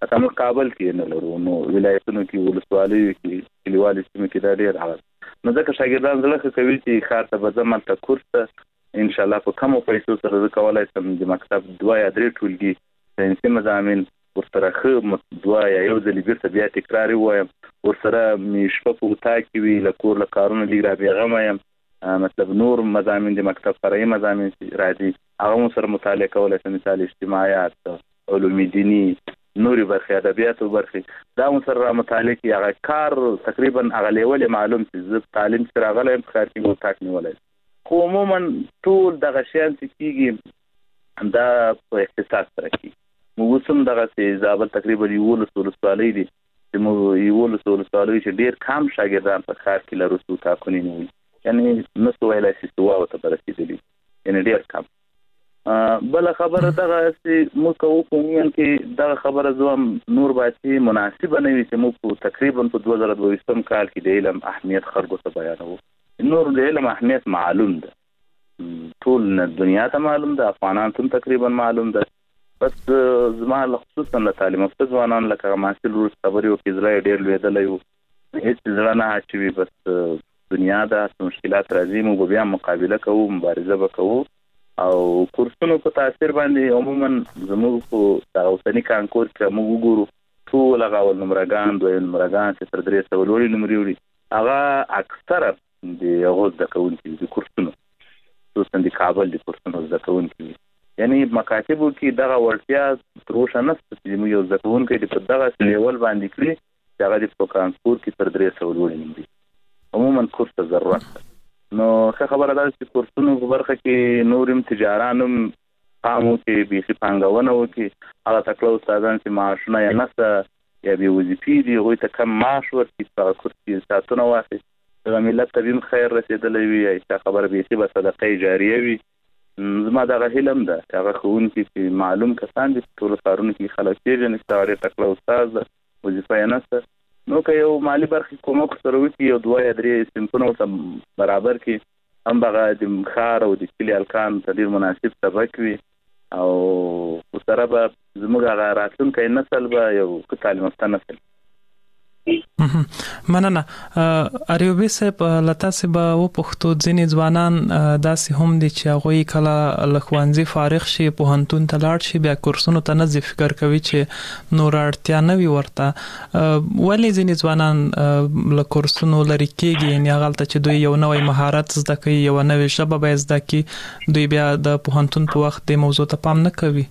اته موږ کابل کې نه لرو، نو ولایتونو کې ولسوالۍ کې کلیوالي سیمې کې دا ډېر حالت نو ځکه شاګردان زړه کوي چې ښار ته به ځم هلته کورس ته ان شاء الله په کمو پیسو سره زه کولی شم د مکتب 2 یا 3 ټولګي ساینسي مضامین ورسره ښه 2 یا یو ځلې بېرته بیا تکرار ووایم، ورسره مې شپه په اطاق کې وي، له کور له کارونو لږ را بېغمه یم، مطلب نور مضامین د مکتب فرعي مضامین چې راځي هغه مو سره مطالعه کولی شم، مثال اجتماعیات، علوم دیني، نورې برخې، ادبیاتو برخې، دا مو سره مطالعه کې هغه کار تقریبا هغه لیول معلوم چې زه تعلیم چې راغلی یم په ښار کې مو اطاق نیولی، خو عموما ټول دغه شیان چې کېږي دا په اختصاص سره کېږي. موږ اوس هم دغسې زابل تقریبا 11 ولسوالۍ دي چې موږ 11 ولسوالیو چې ډېر کم شاګردان په ښار کې لرو چې اطاقونه نیولي، یعنې نه سو ویلی چې سواو ته به رسېدلي، یعنې ډېر کم. بله خبره دغه چې موږ کوو په عموما کې دغه خبره زه هم نور باید چې مناسبه نه وي چې موږ تقریبا په 2022 کال کې د علم اهمیت خلکو ته بیانوو. نور د علم اهمیت معلوم ده، ټول دنیا ته معلوم ده، افغانان ته تقریبا معلوم ده، بس زما خصوصا له تعلیم یافته ځوانان لکه محصل وروسته خبرې وکړي زړه یې ډېر لوېدلی و، هېڅ زړه نه اچوي، بس دنیا ده، مشکلات راځي، موږ به بیا مقابله کوو، مبارزه به کوو، او کورسونو په تاثیر باندې عموما زموږ په دغه اوسني کانکور کې موږ وګورو ټول هغه اول نمرګان، دویم نمرګان چې تر 300 لوړې نمرې وړي هغه اکثره د هغو زده کوونکي د کورسونو خصوصا د کابل د کورسونو زده کوونکي وي، یعنې مکاتبو کې دغه وړتیا تر اوسه نشته چې موږ یو زده کوونکی د په دغه لیول باندې کړي چې هغه د په کانکور کې تر 300 لوړې نمرې، عموما کورس ته ضرورت ده. نو ښه خبره ده چې کورسونو په برخه کې نور هم تجاران هم پام وکړي، بیخي پانګونه وکړي، هغه تکړه استادان چې معاشونه یې نشته یا بې وظیفې دي هغوی ته کم معاش ورکړي چې په هغه کورس کې ساعتونه واخلي، دغه ملت ته هم خیر رسېدلی وي، ښه خبره بیخي به صدقه جاریه وي. زما دغه هیله هم ده چې هغه ښوونکي چې معلوم کسان دي په ټولو ښارونو کې خلک پېژني چې هغه ډېر تکړه استاد ده، وظیفه یې نشته، نو که یو مالي برخې کومک سره وکړي، یو 2 یا 3 صنفونه ورته برابر کړي، هم به هغه د ښار او د کلي هلکانو ته ډېر مناسب سبق وي، او ورسره به زموږ هغه راتلونکی نسل به یو ښه تعلیم یافته نسل. مننه. اریوبي صاحب له تاسې به وپوښتو ځینې ځوانان داسې هم دي چې هغوی کله له ښوونځي فارغ شي پوهنتون ته لاړ شي بیا کورسونو ته نه ځي، فکر کوي چې نور اړتیا نه وي ورته، ولې ځینې ځوانان له کورسونو لرې کېږي، یعنې هغلته چې دوی یو نوی مهارت زده کوي، یوه نوې ژبه به یې زده کړي، دوی بیا د پوهنتون په وخت دې موضوع ته پام نه کوي؟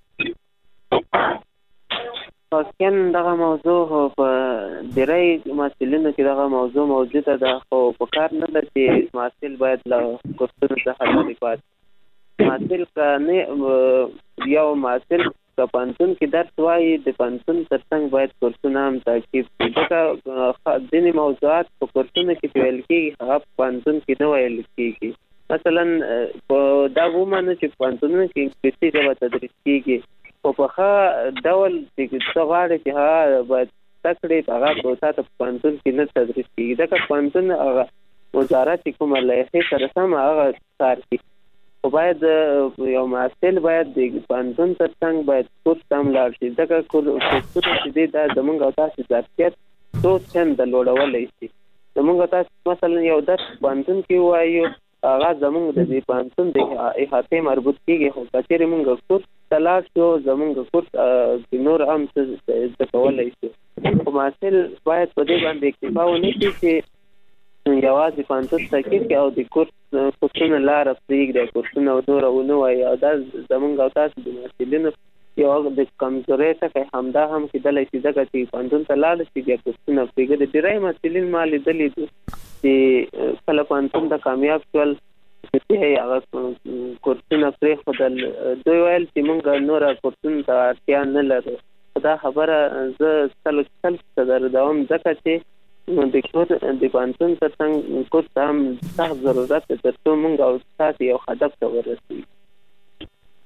واقعا دغه موضوع په ډېری محصلینو کې دغه موضوع موجوده ده، خو په کار نه ده چې محصل باید له کورسونو څخه لرې پاتې. محصل که یو محصل که پوهنتون کې درس وایي، د پوهنتون تر څنګ باید کورسونه هم تعقیب کړي، ځکه ځینې موضوعات په کورسونو کې چې ویل کېږي هغه په پوهنتون کې نه ویل کېږي. مثلا دا ومنو چې پوهنتونونو کې انګلیسي ژبه تدریس کېږي، خو په ښه ډول چې څه غواړې چې هغه باید زده کړې هغه په تا ته په پوهنتون کې نه تدریس کېږي، ځکه پوهنتون هغه وزارت چې کومه لایحې سره سم هغه کار کوي، خو باید یو محصل باید د پوهنتون تر څنګ باید کورس ته هم لاړ شي، ځکه کورسونه چې دی دا زموږ او تاسې ظرفیت څو چنده لوړولی شي. زموږ او تاسې مثلا یو درس پوهنتون کې ووایو هغه زموږ د دې پوهنتون د احاطې مربوط کېږي، خو که چېرې موږ کورس ته لاړ شو زموږ کورس نور هم څه زده کولی شو، خو محصل باید په دې باندې اکتفا ونه کړي چې یوازې پوهنتون تعقیب کړي او د کورسونو لاره پرېږدي، کورسونه نوره ونه وایي، او دا زموږ او تاسو د محصلینو یو د کمزورۍ څخه همدا هم کېدلی شي، ځکه چې پوهنتون ته لاړ شي بیا کورسونه پرېږدي. ډېری محصلین ما لیدلي دي چې کله پوهنتون ته کامیاب شول چې هغه کورسونه پرېښودل، دوی ویل چې موږ نوره کورسونو ته اړتیا نه لرو. دا خبره زه سل دروم، ځکه چې د پوهنتون تر څنګ کورس ته هم سخت ضرورت دی تر څو موږ او تاسې یو هدف ته ورسوي.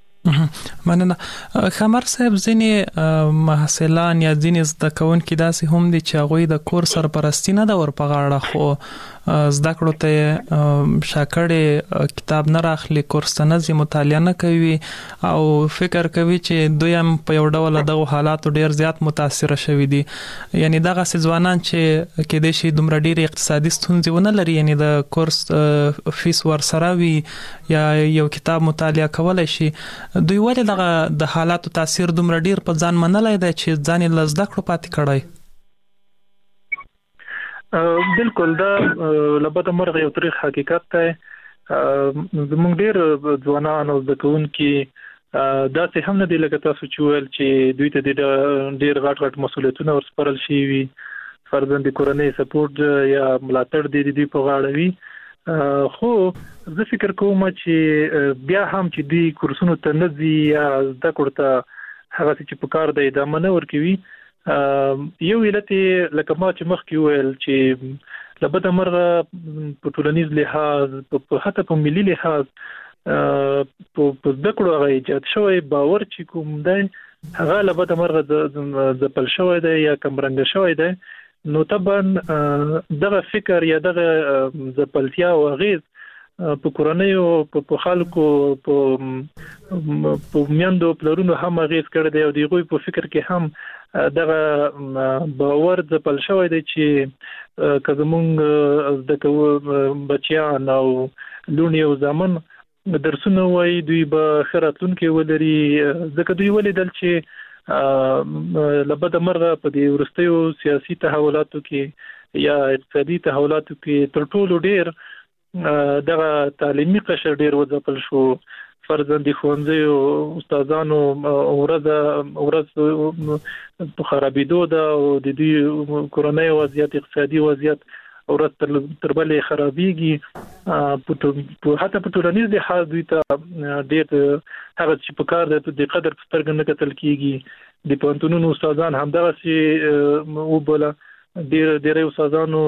مننه خمر صاحب ځینې محصلان یا ځینې زده کوونکي داسې هم دي چې هغوی د کور سرپرستی نه د ورپغاړه خو زده کړو ته شاکړې کتاب نه راخلي کورس ته نه مطالعه نه کوي او فکر کوي چې دوی هم په یو ډول دغه حالاتو ډیر زیات متاثر شوي دي یعنی دغه ځوانان چې کې د شي دومره ډیر اقتصادي ستونزې ونه لري یعنی د کورس فیس ورسره وي یا یو کتاب مطالعه کولای شي دوی ولې دغه د حالاتو تاثیر دومره ډیر په ځان منلای دی چې ځان یې لزده کړو پاتې کړی بالکل دا لبته مرغ یو تاریخ حقیقت ته زموږ ډیر ځوانان او زده کوونکي دا څه هم نه دی لکه تاسو چې ویل چې دوی ته ډیر غټ مسولیتونه ورسپارل شي وي فرضاً د کورنۍ سپورټ یا ملاتړ دی دوی په غاړه وي خو زه فکر کوم چې بیا هم چې دوی کورسونو ته نه ځي یا زده کړو ته هغه چې په کار دی ادامه نه ورکوي یو علت لکه ما چې مخکې ویل چې لبته مرغه په ټولنیز لحاظ په حتی په ملي لحاظ په زده کړو هغه ایجاد شوی باور چې کوم دی هغه لبته مرغه ځپل شوی دی یا کمرنګ شوی دی نو طبعا دغه فکر یا دغه ځپلتیا او غیز په کورنۍ او په خلکو په میندو پلرونو هم غیز کړی دی او دغه په فکر کې هم دغه باور ځپل شوی دی چې که زمونږ د بچیان او لونی او زامن درسونه وای دوی به خراتونکو ولري ځکه دوی ولیدل چې لبده مرغه په دې ورستیو سیاسي تحولاتو کې یا اقتصادي تحولاتو کې تر ټولو ډیر دغه تعلیمي قشر ډیر وځپل شو فرضاً د ښوونځیو استادانو ورځ په خرابېدو ده او د دوی کورنۍ وضعیت اقتصادي وضعیت ورځ تر بلې خرابېږي حتی په ټولنیز لحاظ دوی ته ډېر هغه چې په کار دی د قدر په سترګه نه کتل کېږي د پوهنتونونو استادان همدغسې وبوله ډېری استادانو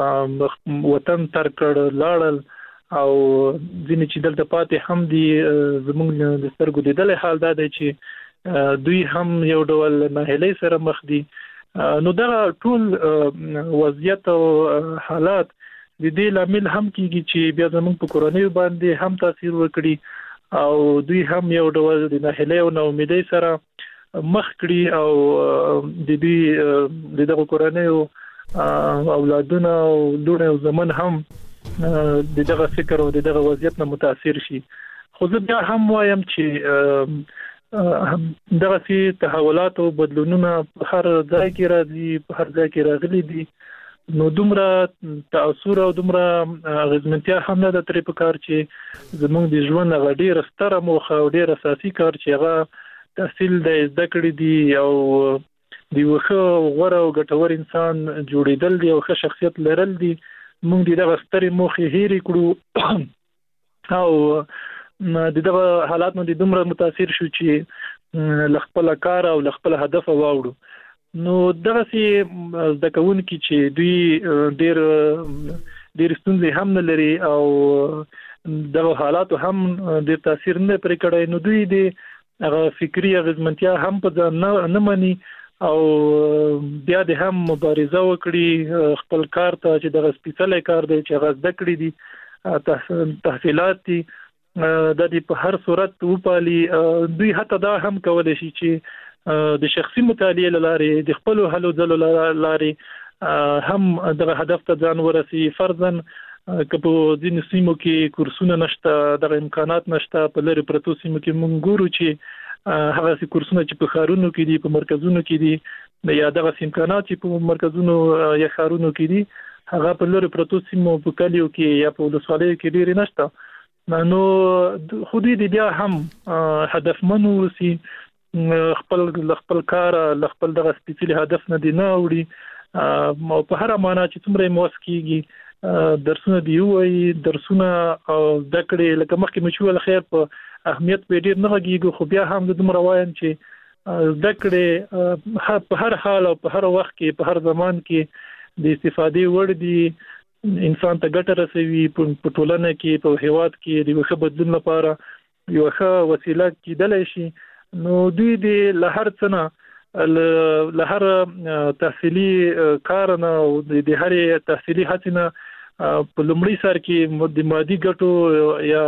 وطن ترک کړ لاړل او ځینې چې دلته پاتې هم دي زموږ د سترګو لیدلی حال دا دی چې دوی هم یو ډول ناهیلۍ سره مخ دي نو دغه ټول وضعیت او حالات د دې لامل هم کیږي چې بیا زموږ په کورنۍ باندې هم تاثیر وکړي او دوی هم یو ډول د ناهیلۍ او ناامیدۍ سره مخ کړي او د دې دغه کورنۍ اولادونه او لونه او زمن هم دغه فکر او دغه وضعیت نه متاثر شي خو زه بیا هم وایم چې دغه سي تحولات او بدلونونه په هر ځای کې راځي په هر ځای کې راغلي دي نو دومره تاثیر او دومره غزمنتیا هم نه د ترې په کار چې زموږ د ژوند غډیر ستره موخه او ډیر اساسي کار چې هغه تحصیل د زده کړې دي او د وخه غوړه او ګټور انسان جوړیدل دي او ښه شخصیت لرل دي موږ دغه سترې موخې هېرې کړو او دغه حالات نو د دومره متاثر شو چې لخپل کار او لخپل هدف واوړو نو دغه سي زده کوونکي چې دوی ډېر ستونزې هم نه لري او دغه حالات هم ډېر تاثیر نه پرې کړی نو دوی د هغه فکری غزمنتیا هم په ځان نه مني او بیا د هم مبارزه وکړي خپل کار ته چې دغه سپیڅلی کار دی چې هغه زده کړي دي تحصیلات دي د دې په هر صورت وپالي دوی حتی دا هم کولای شي چې د شخصي مطالعې لارې د خپل هلو ځلو لارې هم دغه هدف ته ځان ورسي فرضاً که په ځینو سیمو کې کورسونه نشته دغه امکانات نشته په لري پرتو سیمو کې موږ ګورو چې هغه سي کورسونه چې په ښارونو کې دي په مرکزونو کې دي یا دغه امکانات چې په مرکزونو یا ښارونو کې دي هغه په لري پرتو سیمو په کلیو کې یا په ولسوالیو کې ډېر نشته نو خو دې بیا هم هدفمن وسی خپل کار خپل دغه سپیڅلی هدف نه دی نه وړي او په هر معنا چې څومره موس کیږي درسونه دی وای درسونه او دکړې لکه مخکې مشول خیر په اهمیت به ډیر نه غږیږي خو بیا هم د دومره وایم چې دکړې په هر حال او په هر وخت کې په هر زمان کې د استفادې وړ دي انسان ته ګټه رسوي په ټولنه کې په هیواد کې د وخت بدلون لپاره یو ښه وسیله کېدلی شي. نو دوی د لهر څنه لهر تحصیلي کار نه او د هرې تحصیلي هڅې نه په لومړي سر کې د مادي ګټو یا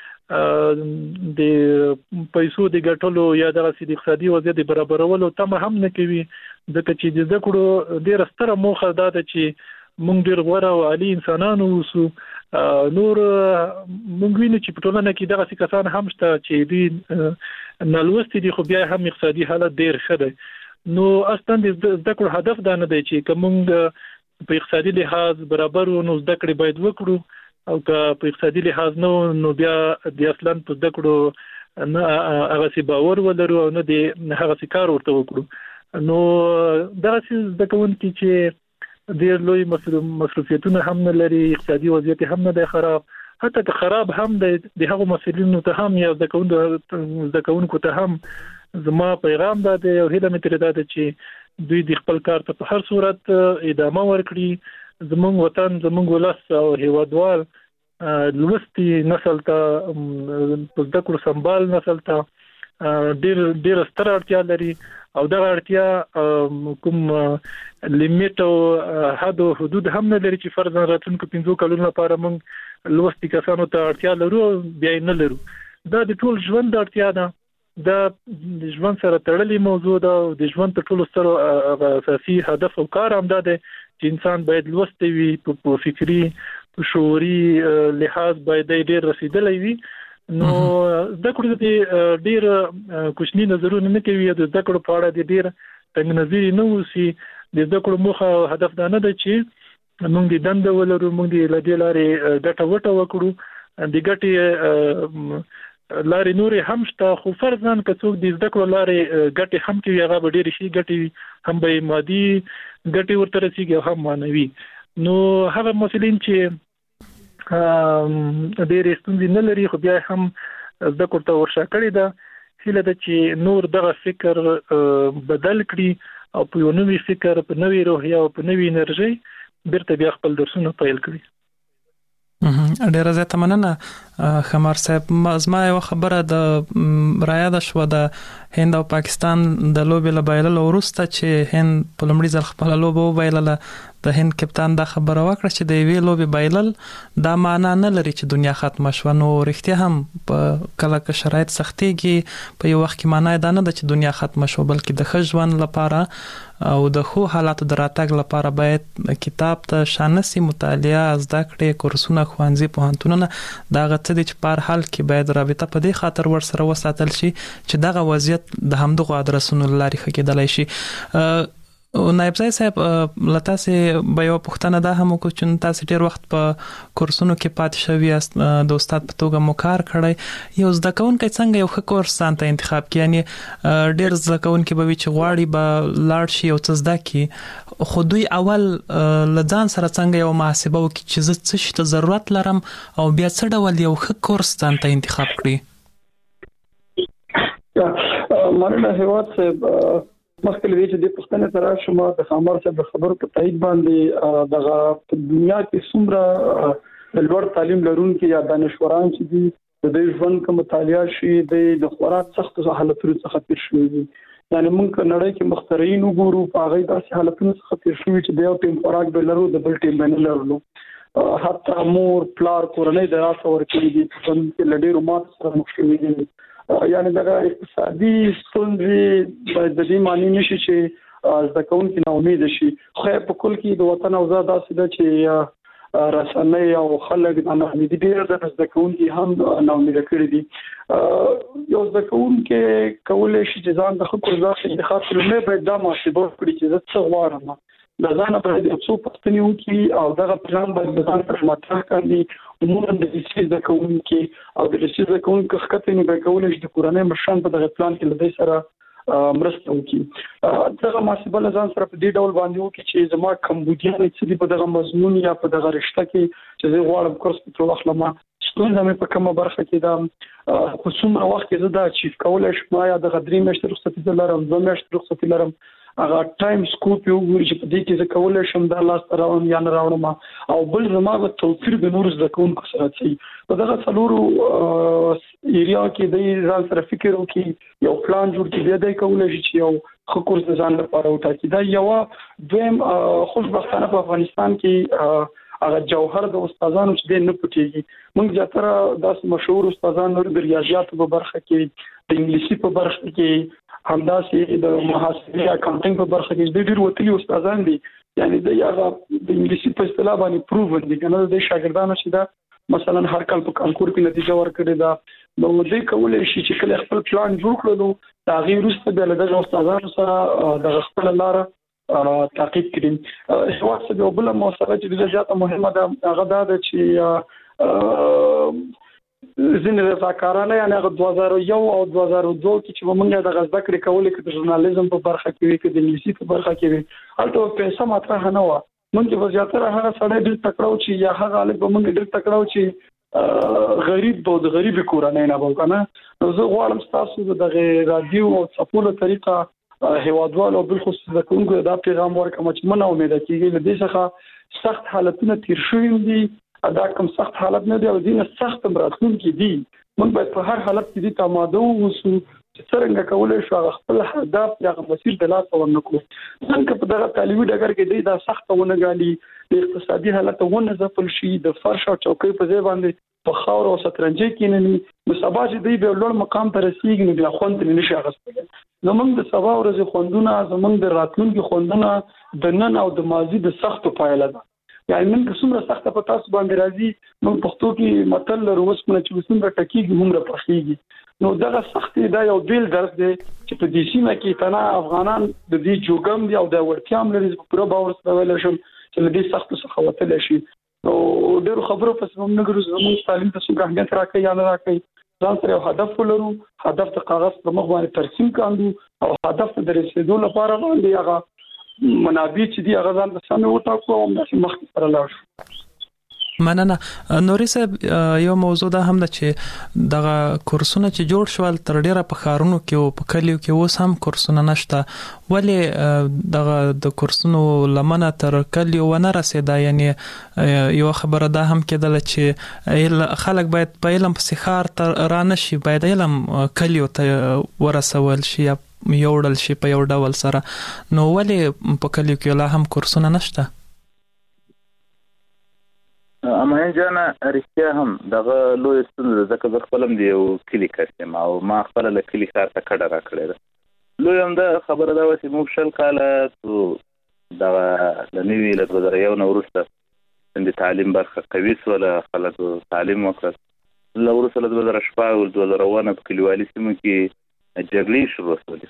د پیسو د ګټلو یا د اقتصادي وضعیت برابرولو تمه هم نه کوي، ځکه چې د زده کړو ډېره ستره موخه دا ده چې موږ ډېر غوره او عالي انسانان اوسو. نور موږ وینو چې په ټولنه کې دغه کسان هم شته چې دوی نالوستي دي خو بیا هم اقتصادي حالت ډېر ښه دی. نو اصلا د زده کړو هدف دا نه دی چې که موږ په اقتصادي لحاظ برابر نو زده کړې باید وکړو، او که په اقتصادي لحاظ نو بیا د اصلا په زده کړو نه هغه سی باور ولرو او نه د هغه سی کار ورته وکړو. نو دغه زده کوونکي چې ډېر لوی مصروفیتونه هم نه لري، اقتصادي وضعیت هم نه دی خراب، حتی که خراب هم دی، د هغو مسؤلینو ته هم یا زده کوونکو ته هم زما پیغام دا دی او هیله مې ترې دا ده چې دوی د خپل کار ته په هر صورت ادامه ورکړي. زموږ وطن، زموږ ولس او هیوادوال لوستي نسل ته په زده کړو سمبال نسل ته ډېر ستر اړتیا لري، او دغه اړتیا کوم لیمیټ او حد او حدود هم نه لري چې فرضاً راتلونکو 5 کلونو لپاره موږ لوستي کسانو ته اړتیا لرو بیا نه لرو. دا د ټول ژوند اړتیا ده، دا د ژوند سره تړلې موضوع ده او د ژوند تر ټولو ستر اساسي هدف او کار هم دا دی چې انسان باید لوستی وي، په فکری په شعوري لحاظ باید ډېر رسیدلی وي. نو زده کړو د ډېر کوچني نظرونه نه کوي، د زده کړو په اړه د ډېر تنګ نظري نه اوسي. د زده کړو موخه او هدف دا نه دی چې موږ د دنده ولرو، موږ د لدې لارې ګټه وټه وکړو. د ګټې لارې نورې هم شته، خو فرضاً که څوک د زده کړو لارې ګټې هم کوي هغه به ډېرې ښې ګټې هم به مادي ګټې ورته رسېږي او هم معنوي. نو هغه مسؤلین چې ډېرې ستونزې نه لري خو بیا هم زده کړو ته ورشا کړې ده، هیله ده چې نور دغه فکر بدل کړي او په یو نوي فکر، په نوي روحیه او په نوي انرژي بیرته بیا خپل درسونه پیل کړي. ډیره زیاته مننه خمار صاحب. زما یو خبره د رایاده شوه د هند او پاکستان د لوبې له بایللو وروسته چې هند په لومړي ځل خپله لوبه وبایلله. د هند کپتان دا خبره وکړه چې د یوې لوبې بایلل دا معنا نه لري چې دنیا ختمه شوه. نو رښتیا هم په کله که شرایط سختېږي په یو وخت کې معنا دا نه ده چې دنیا ختمه شوه، بلکې د ښه ژوند لپاره او د ښو حالاتو د راتګ لپاره باید کتاب ته شانسي، مطالعه، زده کړې، کورسونه، ښوونځي، پوهنتونونه، دا هغه څه دي چې په هر حال کې باید رابطه په دې خاطر ورسره وساتل شي چې دغه وضعیت د همدغو ادرسونو له لارې ښه کېدلی شي. نایب صاحب له تاسې به یوه پوښتنه دا هم وکړو چې تاسې ډېر وخت په کورسونو کې پاتې شوي یاست، د استاد په توګه مو کار کړی. یو زده کوونکی څنګه یو ښه کورس ځان ته انتخاب کړي؟ یعنې ډېر زده کوونکي به وي چې غواړي به لاړ شي یو څه زده کړي، خو دوی اول له ځان سره څنګه یو محاسبه وکړي چې زه څه شي ته ضرورت لرم او بیا څه ډول یو ښه کورس ځان ته انتخاب کړي. مننه هیواد صاحب. مخکې له دې چې د پښتنې سره شما د خامار صاحب خبرو په تایید باندې دغه په دنیا کې څومره د لوړ تعلیم لرونکي یا دانشوران چې دي د دې ژوند کوم مطالعه شي د خوراک سخت حالتونو څخه تیر شوي دي. یعنی موږ نړۍ کې مخترعين وګورو په هغه داسې حالتونو څخه تیر شوي چې د یو ټیم خوراک به لرو د بل ټیم نه لرلو. حتی مور پلار کورنۍ د راس ورکړي دي چې لډېرو مات سره مخ شوي دي. یعنی دغه اقتصادي ستونزې د دې معنی نشي چې زده کوونکي نا امید شي. خو په کل کې د وطن اوضاع داسې ده چې رسنۍ او خلک د نا امیدي ډېر د زده کوونکي هم نا امید کړي دي. یو زده کوونکي کولای شي چې ځان د خپل ځان انتخاب کړي، نه باید دا محاسبه وکړي چې زه څه غواړم. د ځان باید یو څو پوښتنې وکړي او دغه پلان باید د ځان سره مطرح کړي. عموما د لیسې زده کوونکي او د لیسې زده کوونکي ښکته نه به کولای شي د کورنۍ مشران په دغه پلان کې له دې سره مرسته وکړي. دغه محاسبه له ځان سره په دې ډول باندې وکړي چې زما کمبودیان چې په دغه مضمون یا په دغه رشته کې چې زه غواړم کورس په واخلم ستونزه مې په کومه برخه کې ده، خو څومره وخت کې زه دا اچیو کولای شم، یا دغه 3 میاشتې رخصتي لرم، 2 میاشتې رخصتي لرم، هغه ټایم سکوپ یو ګوري چې په دې کې ځکه ولې شم د لاس راوړم یا نه راوړم او بل زما په توفیر د نور زده کوونکو سره شي په دغه څلورو ایریا کې د ځان سره فکر وکړي یو پلان جوړ کړي بیا د کولای شي چې یو خو کورس ځان لپاره وټاکي دا یو دویم خوشبختانه په افغانستان کې هغه جوهر د استادانو چې نه پټيږي موږ زیاتره داس مشهور استادان نور د ریاضیات په برخه کې د انګلیسي په برخه کې همداسې د محاسبه اکاونټینګ په برخه کې ډېر وتلي استادان دي یعنی د یغه د انګلیسي په اصطلاح باندې پروون دي کنه د شاګردانو چې دا مثلا هر کال په کانکور کې نتیجه ورکړي دا نو دې کولای شي چې کله خپل پلان جوړ کړو دا غیر وروسته د استادانو سره د خپل لاره تعقیب کړي هیڅ څه یو بل موثره چې د زیاته مهمه ده هغه دا چې ځینې رضاکارانه یعنی 2001 او 2002 کې چې موږ د غزا کړې کولې کې د ژورنالیزم په برخه کې وي کې د انګلیسي په برخه کې وي البته پیسې مطرح نه و موږ په زیاتره هغه سړی ډېر تکړه چې یا هغه غالب موږ ډېر تکړه چې غریب د غریب کورنۍ نه وکنه نو زه غواړم تاسو د رادیو او څپولو طریقه هیوادوالو بل خصوص د کومګو دا پیغام ورکوم چې منه امید کیږي له دې څخه سخت حالتونه تیر شوي دي دا کوم سخت حالت نه دی او دینه سخت مراتب کې دي موږ باید په هر حالت کې دي تماده وسو چې څنګه کولای شو خپل هدف یا مسیر د لاس ورنکو څنګه په دغه تعلیمي ډګر کې دی دا سخت ونګالي د اقتصادي حالت ونه ځپل شي د فرش او چوکۍ په ځای باندې په خاور او سترنجي کې نه ني مسابقه چې دی به لوړ مقام ته رسیدي نو بیا خوند نه شي اغستل زمونږ د سبا ورځې خوندونه زمونږ د راتلونکي خوندونه د نن او د ماضي د سختو پایله ده یعنی نن څومره سخت په تاسو باندې راځي موږ پښتو کې متل لرو اوس په چې څومره ټکیږي موږ پخېږي نو دغه سخت دا یو بیل درس دی چې په دې سیمه کې تنا افغانان د دې جوګم دی او د ورتيام لري په پوره باور سره ویل شم چې د دې سخت څخه وتل شي او ډېر خبرو پس موږ نه ګرځو موږ تعلیم ته څنګه اهمیت راکړي یا نه راکړي ځان سره یو هدف ولرو هدف د کاغذ په مخ باندې ترسیم کاندو او هدف د رسیدو لپاره باندې هغه منابع چې دی هغه ځان د سمې وټاکو او د مخ سره لاړ مننه نوري صاحب یو موضوع ده هم ده چې دغه کورسونه چې جوړ شول تر ډیره په خارونو کې او په کلیو کې اوس هم کورسونه نشته ولی دغه د کورسونو لمنه تر کلیو ونه رسیدا یعنی یو خبره ده هم کېدل چې خلک باید په علم په سخار تر را نشي باید علم کلیو ته ورسول شي یو ډول شي په یو ډول سره نو ولی په کلیو کې لا هم کورسونه نشته امه جانا رښتیا هم دغه لوی ستونزه ځکه زه خپلم دی یو کلی کسم او ما خپل له کلی ښار ته کډه راکړې ده لوی هم دا خبره ده چې موږ شل کاله دغه د نوي له 2001 نه وروسته د تعلیم برخه قوي سوله خلکو تعلیم وکړ له وروسته له 2010 او 2011 په کلیوالي سیمو کې جګړې شروع شولې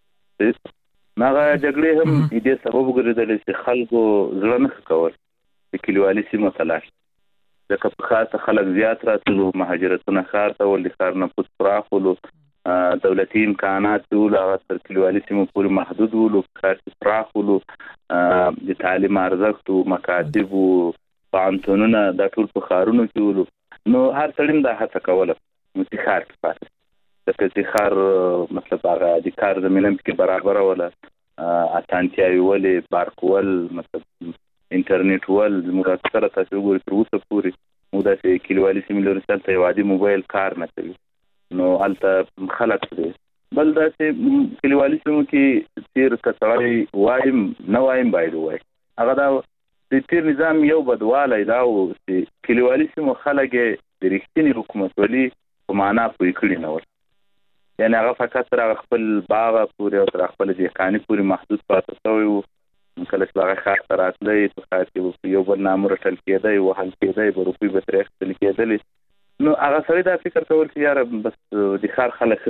هغه جګړې هم دې سبب وګرځېدل چې خلکو زړه نه کول د کلیوالي سیمو ته لاړ ځکه په خاصه خلک زیات راتلو مهاجرتونه ښار ته ول ښار نه پوس پراخولو دولتي امکانات ول هغه تر کلیوالي سیمو پورې محدود ول ښار پراخولو د تعلیم ارزښت او مکاتب او پانتونونه د ټول په ښارونو کې ول نو هر څړم دا هڅه کوله چې ښار کې پاتې د ښار مطلب هغه د کار زمينه کې برابر ولا اتانتیاوي ولې بارکول مطلب انټرنیټ ول مراکسره تاسو وګورئ تر اوسه پورې موږ د کلیوالي سیمو لري چې وادي موبایل کار نه کوي نو الته خلک دي بل دا چې کلیوالي سیمو کې تیر کڅوړی وایم نه وایم باید وای هغه دا د تیر نظام یو بدواله دا او چې کلیوالي سیمو خلک د رښتینی حکومت ولي په معنا پوي کړی نه و یعنی هغه فقط تر خپل باغ پورې او تر خپل ځکاني پورې محدود پاتې شوی و کله چې هغه خاص راتلې په خاص یو بل نامور تل کېدای او هل کېدای په روپی به ترې تل کېدل نو هغه سړی دا فکر کول چې یاره بس د ښار خلک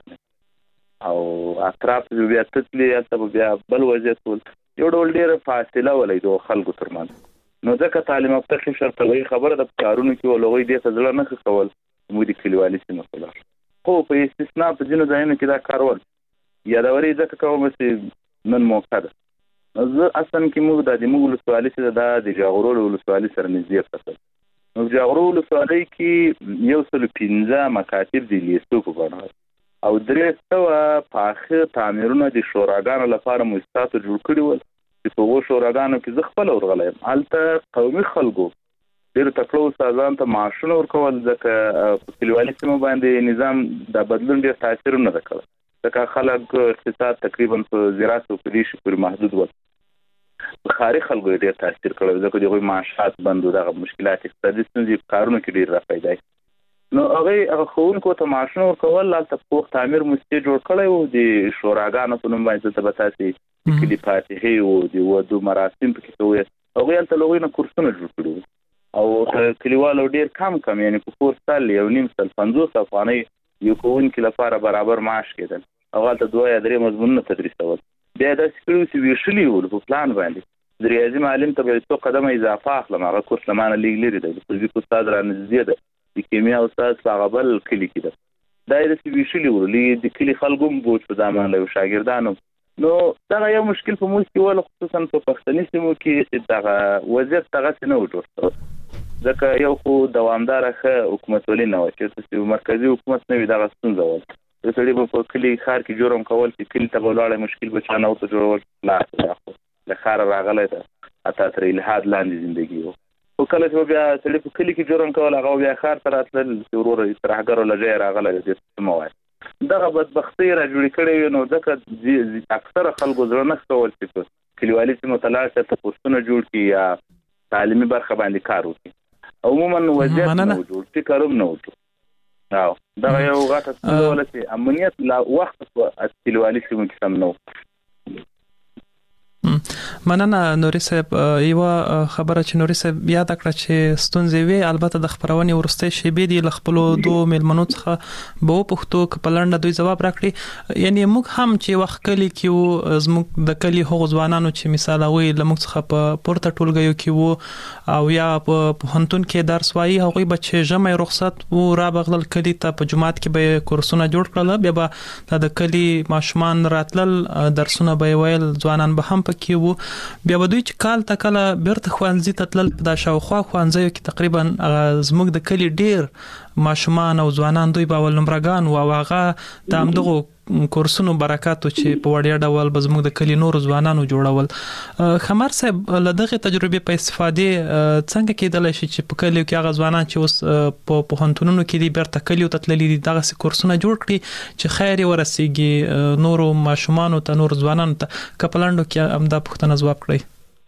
او اطراف بیا تتلی یا سبب بیا بل وضعیت ول یو ډول ډیر فاصله ولې دوه خلکو ترمن نو ځکه تعلیم یافته شرطوي خبره د کارونو کې ولوي د ځل نه کول موږ د کلیوالي سیمه خلا خو په استثناء په جنو ځایونو کې دا کارول یا دا ورې ځکه کوم چې نن موقع ده زه اصلا کې موږ د موږ ولسوالۍ سره د جاغرو ولسوالۍ سره نږدې فصل نو جاغرو ولسوالۍ کې یو څل 15 مکاتب دي لیستو په بڼه او 300 پاخه تعمیرونه د شوراګانو لپاره مؤسسات جوړ کړي ول چې په وو شوراګانو کې زه خپل ورغلم هلته قومي خلکو ډېر تکړه استادان ته معاشونه ورکول ځکه په کلیوالي سیمو باندې نظام د بدلون ډېر تاثیر نه وکړ ځکه خلک اقتصاد تقریبا په زراعت او په دې شي پورې محدود و خاري خلکو ډېر تاثیر کړی ځکه دوی معاشات بند او دغه مشکلات اقتصادي ستونزې کارونه کې ډېر راپیدا نو هغه خونکو ته معاشونه ورکول لاته په تعمیر مستي جوړ کړی او د شوراګانو په نوم باندې تبعاتي کلی فاتحه او د ودو مراسم په کې کوي هغه یې ته لوګینه کورسونه جوړ کړو او کلیوالو ډیر کم یعنی په کورس سال یو نیم سال 50 افغانۍ یو کوونکي لپاره برابر معاش کېدل هغه ته 2 یا 3 مضمونونه تدریسول بیا د سکرو سی ویشلی ول په پلان باندې د ریاضي معلم ته به څو قدمه اضافه اخلم هغه کورس لمانه لري د فزیک استاد را نږدې ده د کیمیا استاد هغه بل کلی کې ده دایره سی ویشلی ول د کلی خلکو بوج په ځامن له شاګردانو نو دا یو مشکل په موږ کې ول خصوصا په پښتني سیمو کې دغه وضعیت دغه نه وټوسته ځکه یو خو دوامدار حکومت ولې نه و چې مرکزی حکومت نه وي دغه ستونزه و د سړي په کلی خار کې جوړم کول چې کلی ته ولاړ مشکل بچانه او ته جوړول لا د خار راغلی ته اته تر الهاد لاندې ژوندۍ و او کله چې بیا سړي په کلی کې جوړم کول هغه بیا خار تر اتل ضرور استراحګر لږه راغلی د مواد دغه بدبختی را جوړ کړي نو ځکه اکثره خلکو ځړ نه کول چې کلیوالي سیمو تلاشه ته پوسټونه جوړ کړي یا تعلیمي برخه باندې کار وکړي عموما وضعیت نه جوړ فکروم نه وته او دا یو غاټه څه ولته امنیت لا وخت په کلیوالي سیمو کې سم نو مننه نوري صاحب یو خبره چې نوري صاحب یاد کړ چې ستونزې وی البته د خبرونې ورسته شی به دی خپل دوه ملمنو څخه به پښتو کپلند دوی جواب راکړي یعنی موږ هم چې وخت کلی کې زموږ د کلی هغو ځوانانو چې مثال وي لموږ څخه په پورته ټولګیو کې وو او یا په هنتون کې درس وایي هغه بچ جمع رخصت و را بغلل کلی ته په جماعت کې به کورسونه جوړ کړل بیا به د کلی ماشومان راتلل درسونه به ویل ځوانان به هم پکې وو بیا ودوی چې کال تا کله بیرته خوانځي تتل د شاوخوا خوانځي کې تقریبا زموږ د کلی ډیر ماشومان او ځوانان دوی په ولمرګان او هغه د امدغه کورسونو برکاتو چې په وړیا ډول بزموږ د کلی نور ځوانانو جوړول خمر صاحب لدغه تجربه په استفاده څنګه کېدل شي چې په کلیو کې هغه ځوانان چې اوس په پوهنتونونو کې دي بیرته کلیو تتللي دي دغه کورسونه جوړ کړي چې خیر ورسیږي نور ماشومان او نور ځوانان ته کپلانډو کې امدا پښتنه جواب کړی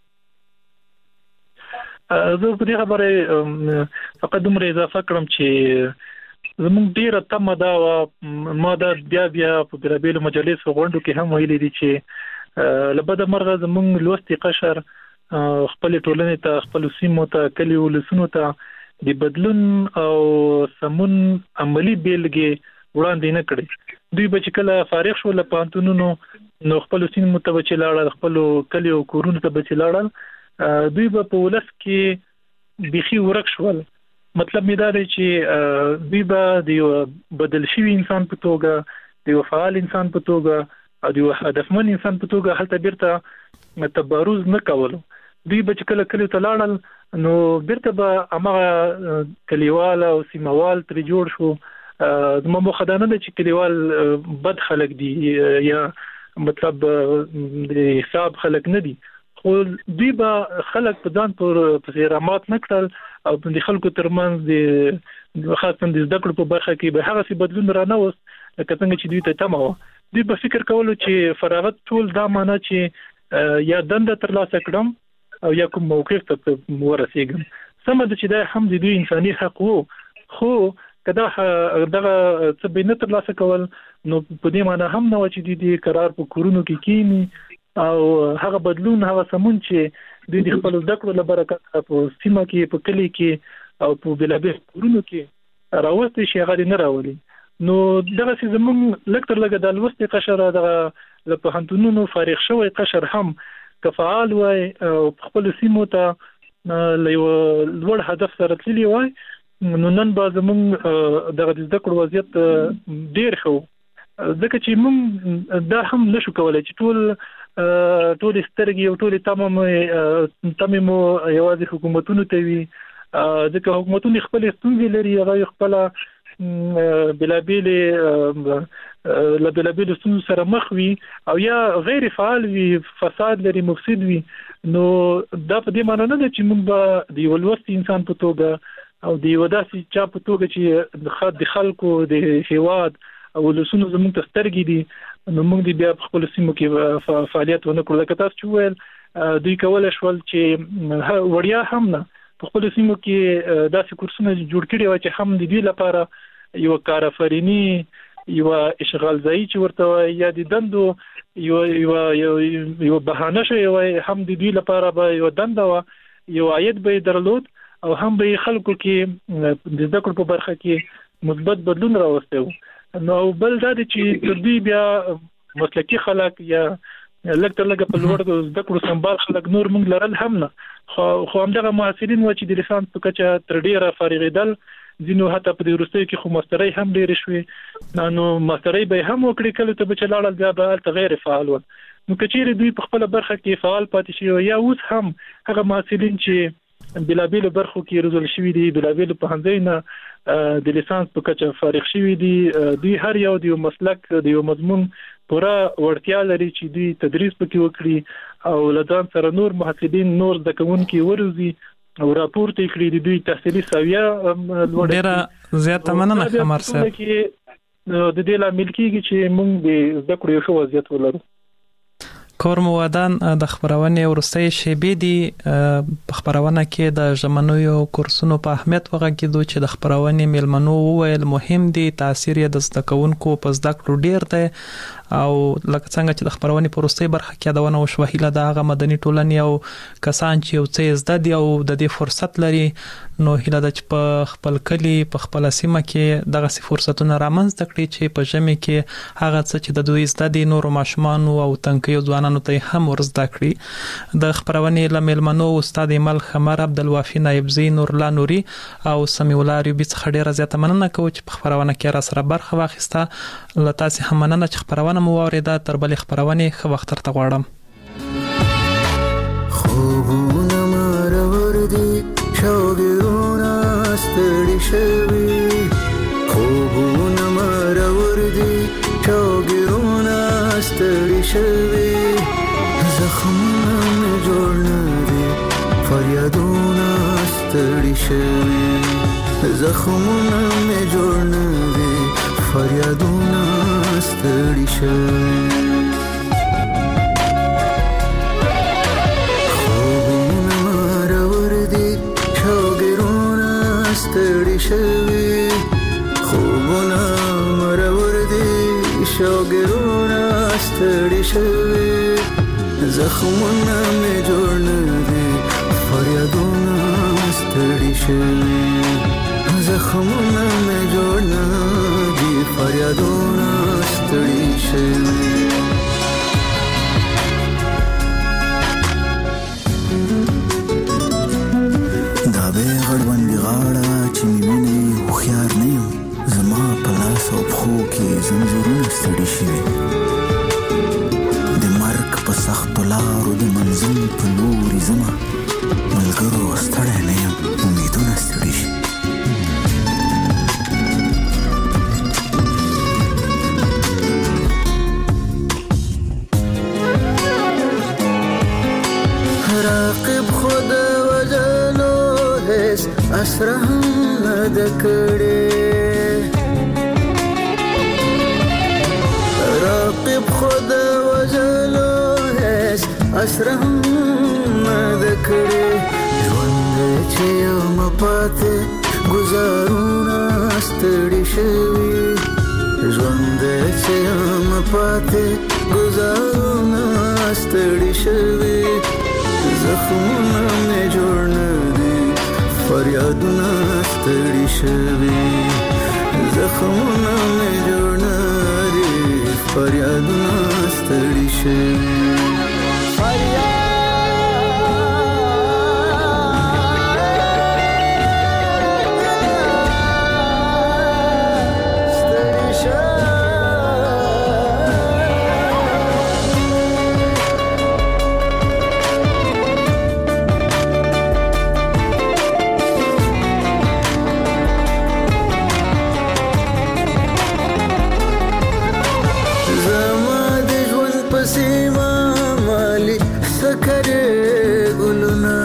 زه په دې خبره فقط دومره اضافه کړم چې زموږ ډیره تمه دا ما دا بیا په بیلابیلو مجالس غونډو کې هم ویلي دي چې لبد مرغه زموږ لوستي قشر خپل ټولنې ته خپل سیمو ته کلی ولسونو ته د بدلون او سمون عملی بیلګې وړاندې نه کړي دوی به چې کله فارغ شو له پانتونونو نو خپل سیمو ته بچی لاړل خپل کلی او کورونو ته بچی لاړل دوی به په ولس کې بيخي ورک شول مطلب می دا دی چې دوی به د بدل شوی انسان په توګه د فعال انسان په توګه او د هدفمن انسان په توګه هلته بیرته تبارز نه کول دوی به چې کله کلی ته لاړل نو بیرته به هغه کلیوال او سیموال تر جوړ شو د مخدانه چې کلیوال بد خلک دي یا مطلب د حساب خلک نه دي خو دوی به خلک په ځان پر رامات نه کړل او د خلکو ترمنځ د خاصه د زده کړو په برخه کې به هغه څه بدلون را نه وست لکه څنګه چې دوی ته تمه و دوی به فکر کولو چې فراغت ټول دا معنی چې یا دنده ترلاسه کړم او یا کوم موقف ته ورسېږم سم د چې دا هم د دوی انساني حق وو خو کدا دغه څه به نه ترلاسه کول نو په دې معنی هم نه و چې د قرار په کورونو کې کینی او هغه بدلون هغه سمون چې د خپل زده کړو لپاره په سیمه کې په کلی کې او په بلابل کورونو کې راوستي شي هغه نه راولي نو دغه زمون لکتر لګه د لوستي قشر دغه په هنتونونو فارغ شوی قشر هم کفعال وای او خپل سیمو ته لوړ هدف سره تللی وای نو نن به زمون دغه زده کړو وضعیت ډیر خو ځکه چې موږ دا هم نشو کولای چې ټول سترګې او ټول تمامو یوازې حکومتونو ته وي ځکه حکومتونه خپل ستونزې لري هغه خپل بلابل ستونزو سره مخ وي او یا غیر فعال وي فساد لري مفسد وي نو دا په دې معنی نه ده چې موږ به د یو لوست انسان په توګه او د یو داسې چا په توګه چې د خلکو د هیواد او لسونو زموږ تسترګي دي نو موږ دې بیا په خپل سیمو کې فعالیت ونه کړو لکه تاسو چې ویل دوی کولای شول چې وړیا هم نه په خپل سیمو کې داسې کورسونه جوړ کړي و چې هم د دې لپاره یو کارآفرینی یو اشغال ځای چې ورته یا د دندو یو بهانه شوی هم د دې لپاره به یو دنده و یو عاید به درلود او هم به خلکو کې د زده کړو په برخه کې مثبت بدلون راوستي نو بل دا چې دوی بیا مسلکي خلک یا لکه په لوړ زده کړو سمبال خلک نور موږ لرل هم نه خو همدغه محصلین و چې د لیسانس په کچه تر ډیره فارغېدل ځینو حتی په وروستیو کې خو ماسترۍ هم ډېرې شوې نو ماسترۍ به هم وکړي کله ته به چې لاړل بیا به هلته غیر فعال ول نو که چیرې دوی په خپله برخه کې فعال پاتې شي یا اوس هم هغه محصلین چې بېلابېلو برخو کې روزل شوي دي بېلابېلو پوهنځیو نه د لیسانس په کچه فارغ شوي دي دوی هر یو د یو مسلک د یو مضمون پوره وړتیا لري چې دوی تدریس پکې وکړي او له ځان سره نور محصلین نور زده کوونکي وروزي او راپورته کړي د دوی تحصیلي سویه لوړه ډېره زیاته مننه خمر صاحب د دې لامل کېږي چې موږ د زده کړو یو ښه وضعیت ولرو کور موادان د خبرونې ورستۍ شیبې دي په خبرونه کې د ژمنوي کورسونو په اهمیت وغږیدو چې د خبرونې میلمنو وویل مهم دي تاثیر یې د زده کوونکو په زده کړو ډیر دی او لکه څنګه چې د خبرونې په وروستۍ برخه کې یادونه وشوه هیله د هغه مدني ټولنې او کسان چې یو څه زده دي او د دې فرصت لري نو هیله ده چې په خپل کلی په خپل سیمه کې دغه فرصتونه رامنځته کړي چې په ژمي کې هغه څه چې د دوی زده دي نورو ماشومانو او تنکیو ځوانانو ته هم ورزده کړي د خبرونې لملمنو استاد ایمل خمر عبدالوافي نایبزی نورلا نوري او سمیع الله ریوبی څخه ډیره زیاته مننه کوم چې په خبرونه کې را سره برخه واخیسته لته هم مننه چې خبرونه مو واوریده تر بلې خبرونه خو وخت تر غواړم خوبونه مرور دي شوګرونه ستړي شوي خوبونه مرور دي شوګرونه ستړي شوي زخمونه مې جوړ نه دي فریادونه ستړي شوي زخمونه مې جوړ نه دي فریادونه ستړي شوي خوبونه مرور دي شوګرونه ستړي شوي خوبونه مرور دي شوګرونه ستړي شوي زخمونه مې جوړ نه دي فریادونه ستړي شوي زخمونه مې جوړ نه دي فریادونه ستړي شوي دا به غړوندې غاړه چې مینې هوښیار نه یم زما په لاس او پښو کې زنځیرونه ستړي شوي د مرګ په سختو لارو د منزل په لوري ځمه ملګرو ستړی نه یم امیدونه ستړي شي راقب خود وجلو هیڅ اسره هم نه ده کړې راقب خود وجلو هیڅ اسره هم نه ده کړې ژوند چې یم پاتې ګزارونه ستړي شوي ژوند چې یم پاتې ګزارونه ستړي شوي زخمونه مې جوړ نه دي فریادونه ستړي شوي زخمونه مې جوړ نه دي فریادونه ستړي شوي پسیما مالی سکر گلونا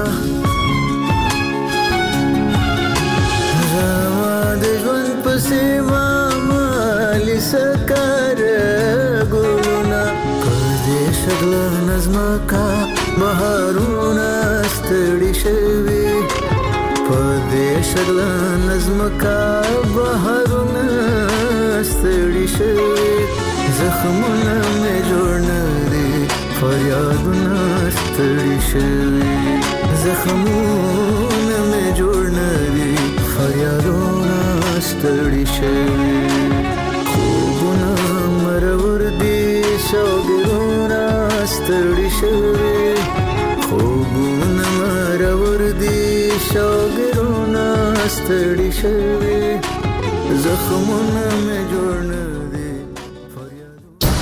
زما د ژوند پسیما مالی سکر گلونا کدی شغل نظم کا بهارونه ستړي شوي پدې شغل نظم کا بهارونه ستړي شوي زخمونه مې جوړ نه دي فریادونه ستړي شوي زخمونه مې جوړ نه دي فریادونه ستړي شوي خوبونه مرور دي شوګرونه ستړي شوي خوبونه مرور دي شوګرونه ستړي شوي زخمونه مې جوړ نه